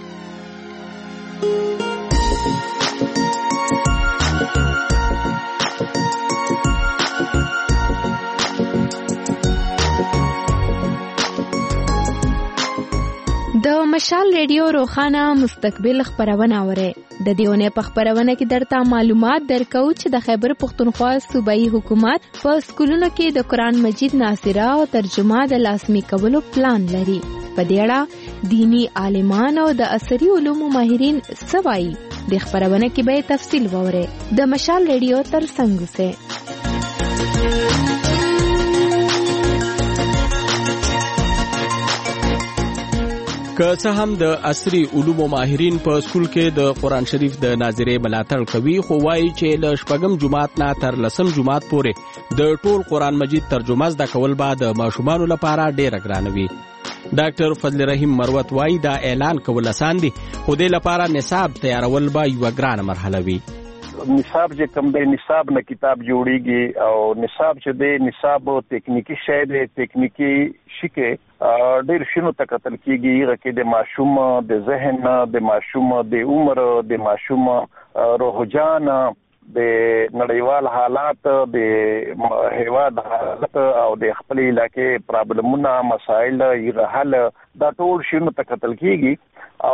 [SPEAKER 8] د مشال ریډیو روخانه مستقبل خبرونه اوره د دیونه په خبرونه کې درته معلومات درکو چې د خیبر پختونخوا صوبایي حکومت په سکولونو کې د قران مجید ناصره او ترجمه د لازمي کولو پلان لري په دې اړه دینی عالمان او د عصري علومو ماهرین سوای د خبرونه کې به تفصیل ووره د مشال ریډیو تر څنګ سه
[SPEAKER 2] که څه هم د عصري علومو ماهرین په سکول کې د قران شریف د ناظرې ملاتړ کوي خو وایي چې له شپږم جماعت نه تر لسم جماعت پورې د ټول قران مجید ترجمه زده کول به د ماشومانو لپاره ډېر ګران وي ډاکټر فضل رحیم مروت وایي دا اعلان کول آسان دي خو د لپاره نصاب تیارول به یو ګران مرحله وي
[SPEAKER 9] نصاب چې کوم دی نصاب نه کتاب جوړیږي او نصاب چې دی نصاب ټیکنیکی شی دی ټیکنیکی شیکه ډېر شنو ته قتل کیږي چې د ماشوم د ذهن د ماشوم د عمر د ماشوم روح جان د نړیوال حالات د هیواد حالات او د خپل علاقې پرابلمونه مسایل یې حل دا ټول شنو ته کتل کیږي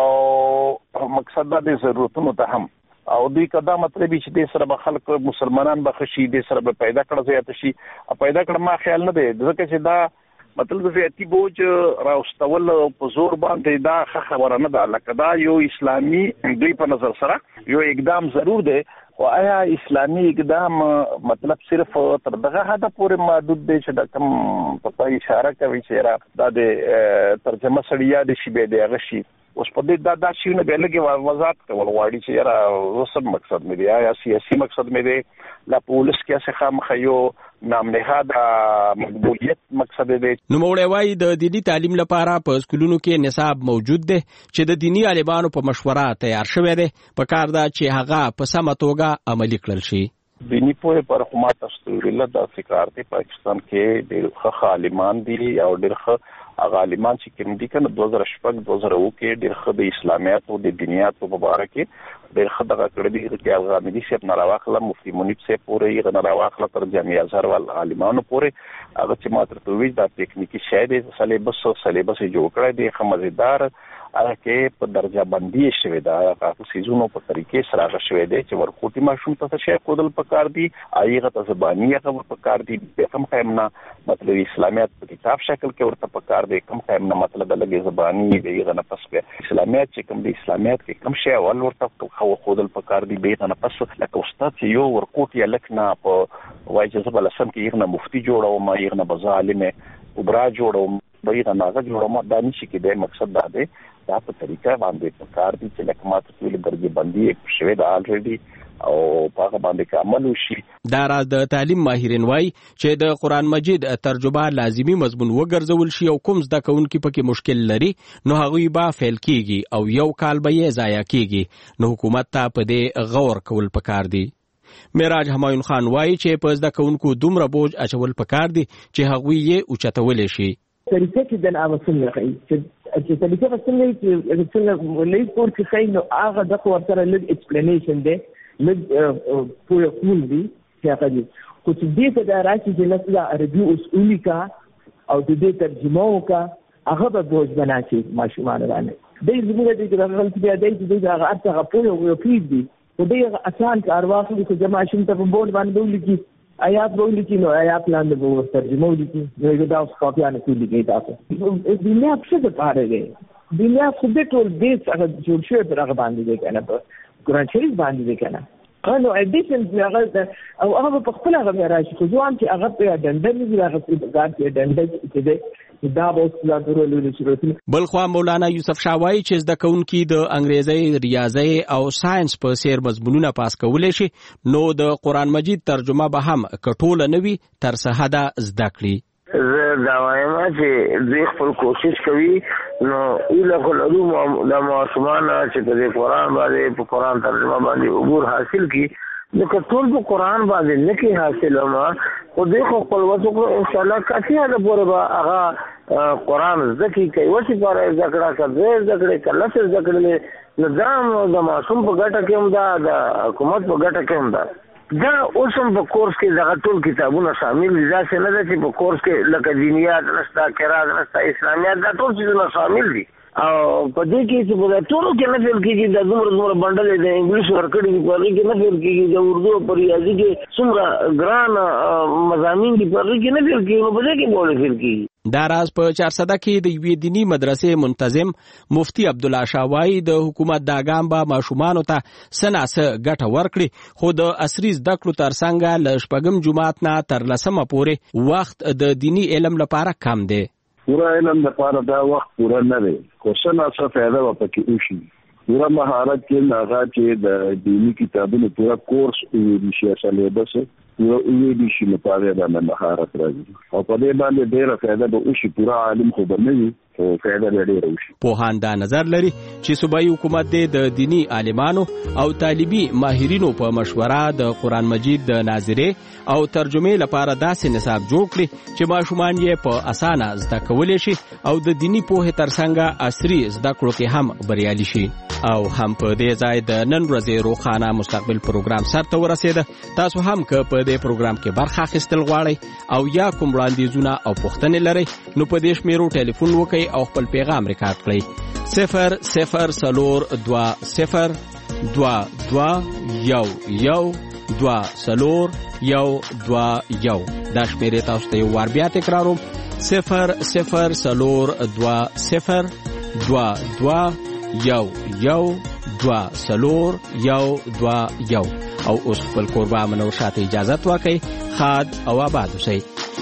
[SPEAKER 9] او مقصد د ضرورتونو ته هم او دوی کدا مطلب چې د سره به خلک مسلمانان به خشي د سره به پیدا کړه زیات شي پیدا کړه ما خیال نه دی ځکه چې دا مطلب زیاتی بوج راوستول په زور باندې دا خبره نه ده لکه دا یو اسلامي دوی په نظر سره یو اقدام ضرور دی خو آیا اسلامي اقدام مطلب صرف تر دغه حد پورې محدود دی چې د کوم په اشاره کوي چې دا د ترجمه سړیا د شی به دی غشي اوس په دې دا شی نه به لګي وضاحت کول غواړي چې یاره وسم مقصد مې دی یا سیاسي مقصد مې دی لا پولیس کې څه خام خيو نام نهاد مقبولیت مقصد دی
[SPEAKER 2] نو موړی وای د دینی تعلیم لپاره په سکولونو کې نصاب موجود دی چې د دینی عالمانو په مشوره تیار شوی دی په کار دا چې هغه په سمه توګه عملي کړل شي
[SPEAKER 9] دینی په پر حکومت استوریله د فکر دی پاکستان کې ډېر ښه عالمان دي او ډېر ښه عالمان چې کوم دي کنه 2006 2009 کې ډېر ښه د اسلامیات او د دینیات په اړه کې ډېر ښه دغه کړی دي چې الغامدي صاحب نراواخله مفتي منیب صاحب پورې یې نراواخله تر جامع ازهر ول عالمانو پورې هغه چې ماته تووی د ټیکنیکی شاید سلیبس جوړ کړی دی خمزیدار هغه کې په درجه بندي شوی دا هغه سيزونو په طریقې سره راغشوي دي چې ورکوټي ماشوم ته شي کودل پکار دي ایغه ته زبانی هغه پکار دي کوم قائمنا مطلب اسلامیت په کتاب شکل کې ورته پکار دي کوم قائمنا مطلب لګي زبانی دیغه نه پس په اسلامیت چې کوم دي اسلامیت کې کوم شی اول ورته خو کودل پکار دي به نه پس لکه استاد یو ورکوټي لکنا په وایي چې بل سم کې یغه مفتي جوړو ما یغه بظالمه وبرا جوړو به نه هغه جوړو دا نشي کې د مقصد دا دی دا په طریقه باندې په کار دي چې لکه ماته ټول درجه بندي شوی دا الریډي او په باندې عمل وشي
[SPEAKER 2] دا راز د تعلیم ماهرین وای چې د قران مجید ترجمه لازمی مضمون وګرځول شي او کوم زده کوونکي پکې مشکل لري نو هغه به فیل کیږي او یو کال به یې ضایع کیږي نو حکومت ته په دې غور کول پکار دي معراج همایون خان وای چې په زده کوونکو دومره بوج اچول پکار دي چې هغه یې اوچتول شي
[SPEAKER 19] طریقې چې د اوسنۍ راځي چې طریقې وسنۍ چې څنګه لې کور کې خاين هغه د ورته لږ ایکسپلینیشن دی لږ پوره کول دي چې هغه دي خو چې دې ته دا راځي چې نسله عربي اصولي کا او د دې ترجمه وکا هغه به بوج بناسي ماشومان باندې دې زموږ د غلطي بیا دې هغه هغه پوره وکړي دي او دې اسان کار واخلي چې جمع شوم ته په بورډ باندې ولیکي آیات ولیکي نو آیات لاندې به ترجمه ولیکي نو دا اوس کاپیانه کولی تاسو دنیا په څه پاره دی دنیا خو دې ټول دې هغه جوړ شوی پر هغه باندې دی کنه په قرآن شریف باندې دی کنه نو اډیشن هغه او هغه په خپل هغه راشي خو ځوان چې هغه په ډنډه نه هغه په ګار کې ډنډه کې دی دا به لا ضروري شروع
[SPEAKER 2] بلخوا مولانا یوسف شاوای چې زده کوونکي د انګریزي ریاضي او ساينس په سیر مضمونونه پاس کولای شي نو د قران مجید ترجمه به هم کټوله نوي تر څه حد زده کړي
[SPEAKER 18] زه دا وایم چې دوی خپل کوشش کوي نو ایله خللو د معصومان چې د قران باندې په قران ترجمه باندې عبور حاصل کی نو کټول په قران باندې نه کې حاصل ما خو دې خپل وڅو ان شاء الله کافي هغه پورې به هغه قران ذکی کوي وڅ پر ذکر کړه ذکر کله څه ذکر نظام د معصوم په ګټه کې هم دا د حکومت په ګټه کې هم دا اوسم په کورس کې دغه ټول کتابونه شامل دي ځکه نه ده چې په کورس کې لکه دینیات نشته قرات نشته اسلامیات دا ټول څه شامل دي او په دې کې چې په ټولو کې نه فل کېږي د دومره بندل د انګلیش ورکړي په دې کې نه فل کېږي د اردو په ریاضي کې څومره ګران مضامین دي په دې کې نه فل کېږي په دې کې بوله فل کېږي
[SPEAKER 2] دا راز په 400 کې د یوې دینی مدرسې منتظم مفتی عبدالله شاوای د حکومت دا ګام به ماشومان ته سناسه ګټه ورکړي خو د عصري زده کړو ترڅنګ ل شپږم جمعات نه تر لسمه پورې وخت د دینی علم لپاره کم دی
[SPEAKER 9] پورا علم لپاره دا وخت پورا نه دی خو سناسه فایده وپکې وشي پورا مهارت کې ناغه چې د دینی کتابونو پورا کورس ویل شي سلیبس پورا ویل شي لپاره د مهارت راځي او په دې باندې ډېر فایده به وشي پورا عالم خو به نه وي او فائدہ ډېره وشي.
[SPEAKER 2] پوهان دا نظر لري چې صوبایي حکومت د دینی عالمانو او طالبي ماهرینو په مشوره د قرآن مجید د ناظرې او ترجمې لپاره داسې نصاب جوړ کړي چې ماشومان یې په اسانه زده کولی شي او د دینی پوهې ترڅنګ عصري زده کړو کې هم بریالي شي. او هم په دې ځای د نن ورځې روښانه مستقبل پروګرام سرته ورسېده. تاسو هم که په دې پروګرام کې برخه اخیستل غواړئ او یا کوم وړاندیزونه او پوښتنې لرئ نو په دې شمیرو ټلیفون وکړئ او خپل پیغام ریکارډ کړئ 00022011201. دا شمیرې تاسو ته یو وار بیا تکراروم 00022011201. او اوس خپل کوربه منور شاته اجازه ورکړئ. خاد او آباد اوسئ.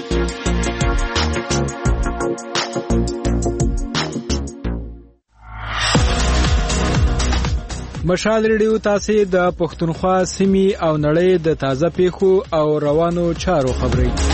[SPEAKER 10] مشال ریډیو تاسو د پښتونخوا سیمې او نړۍ د تازه پیښو او روانو چارو خبري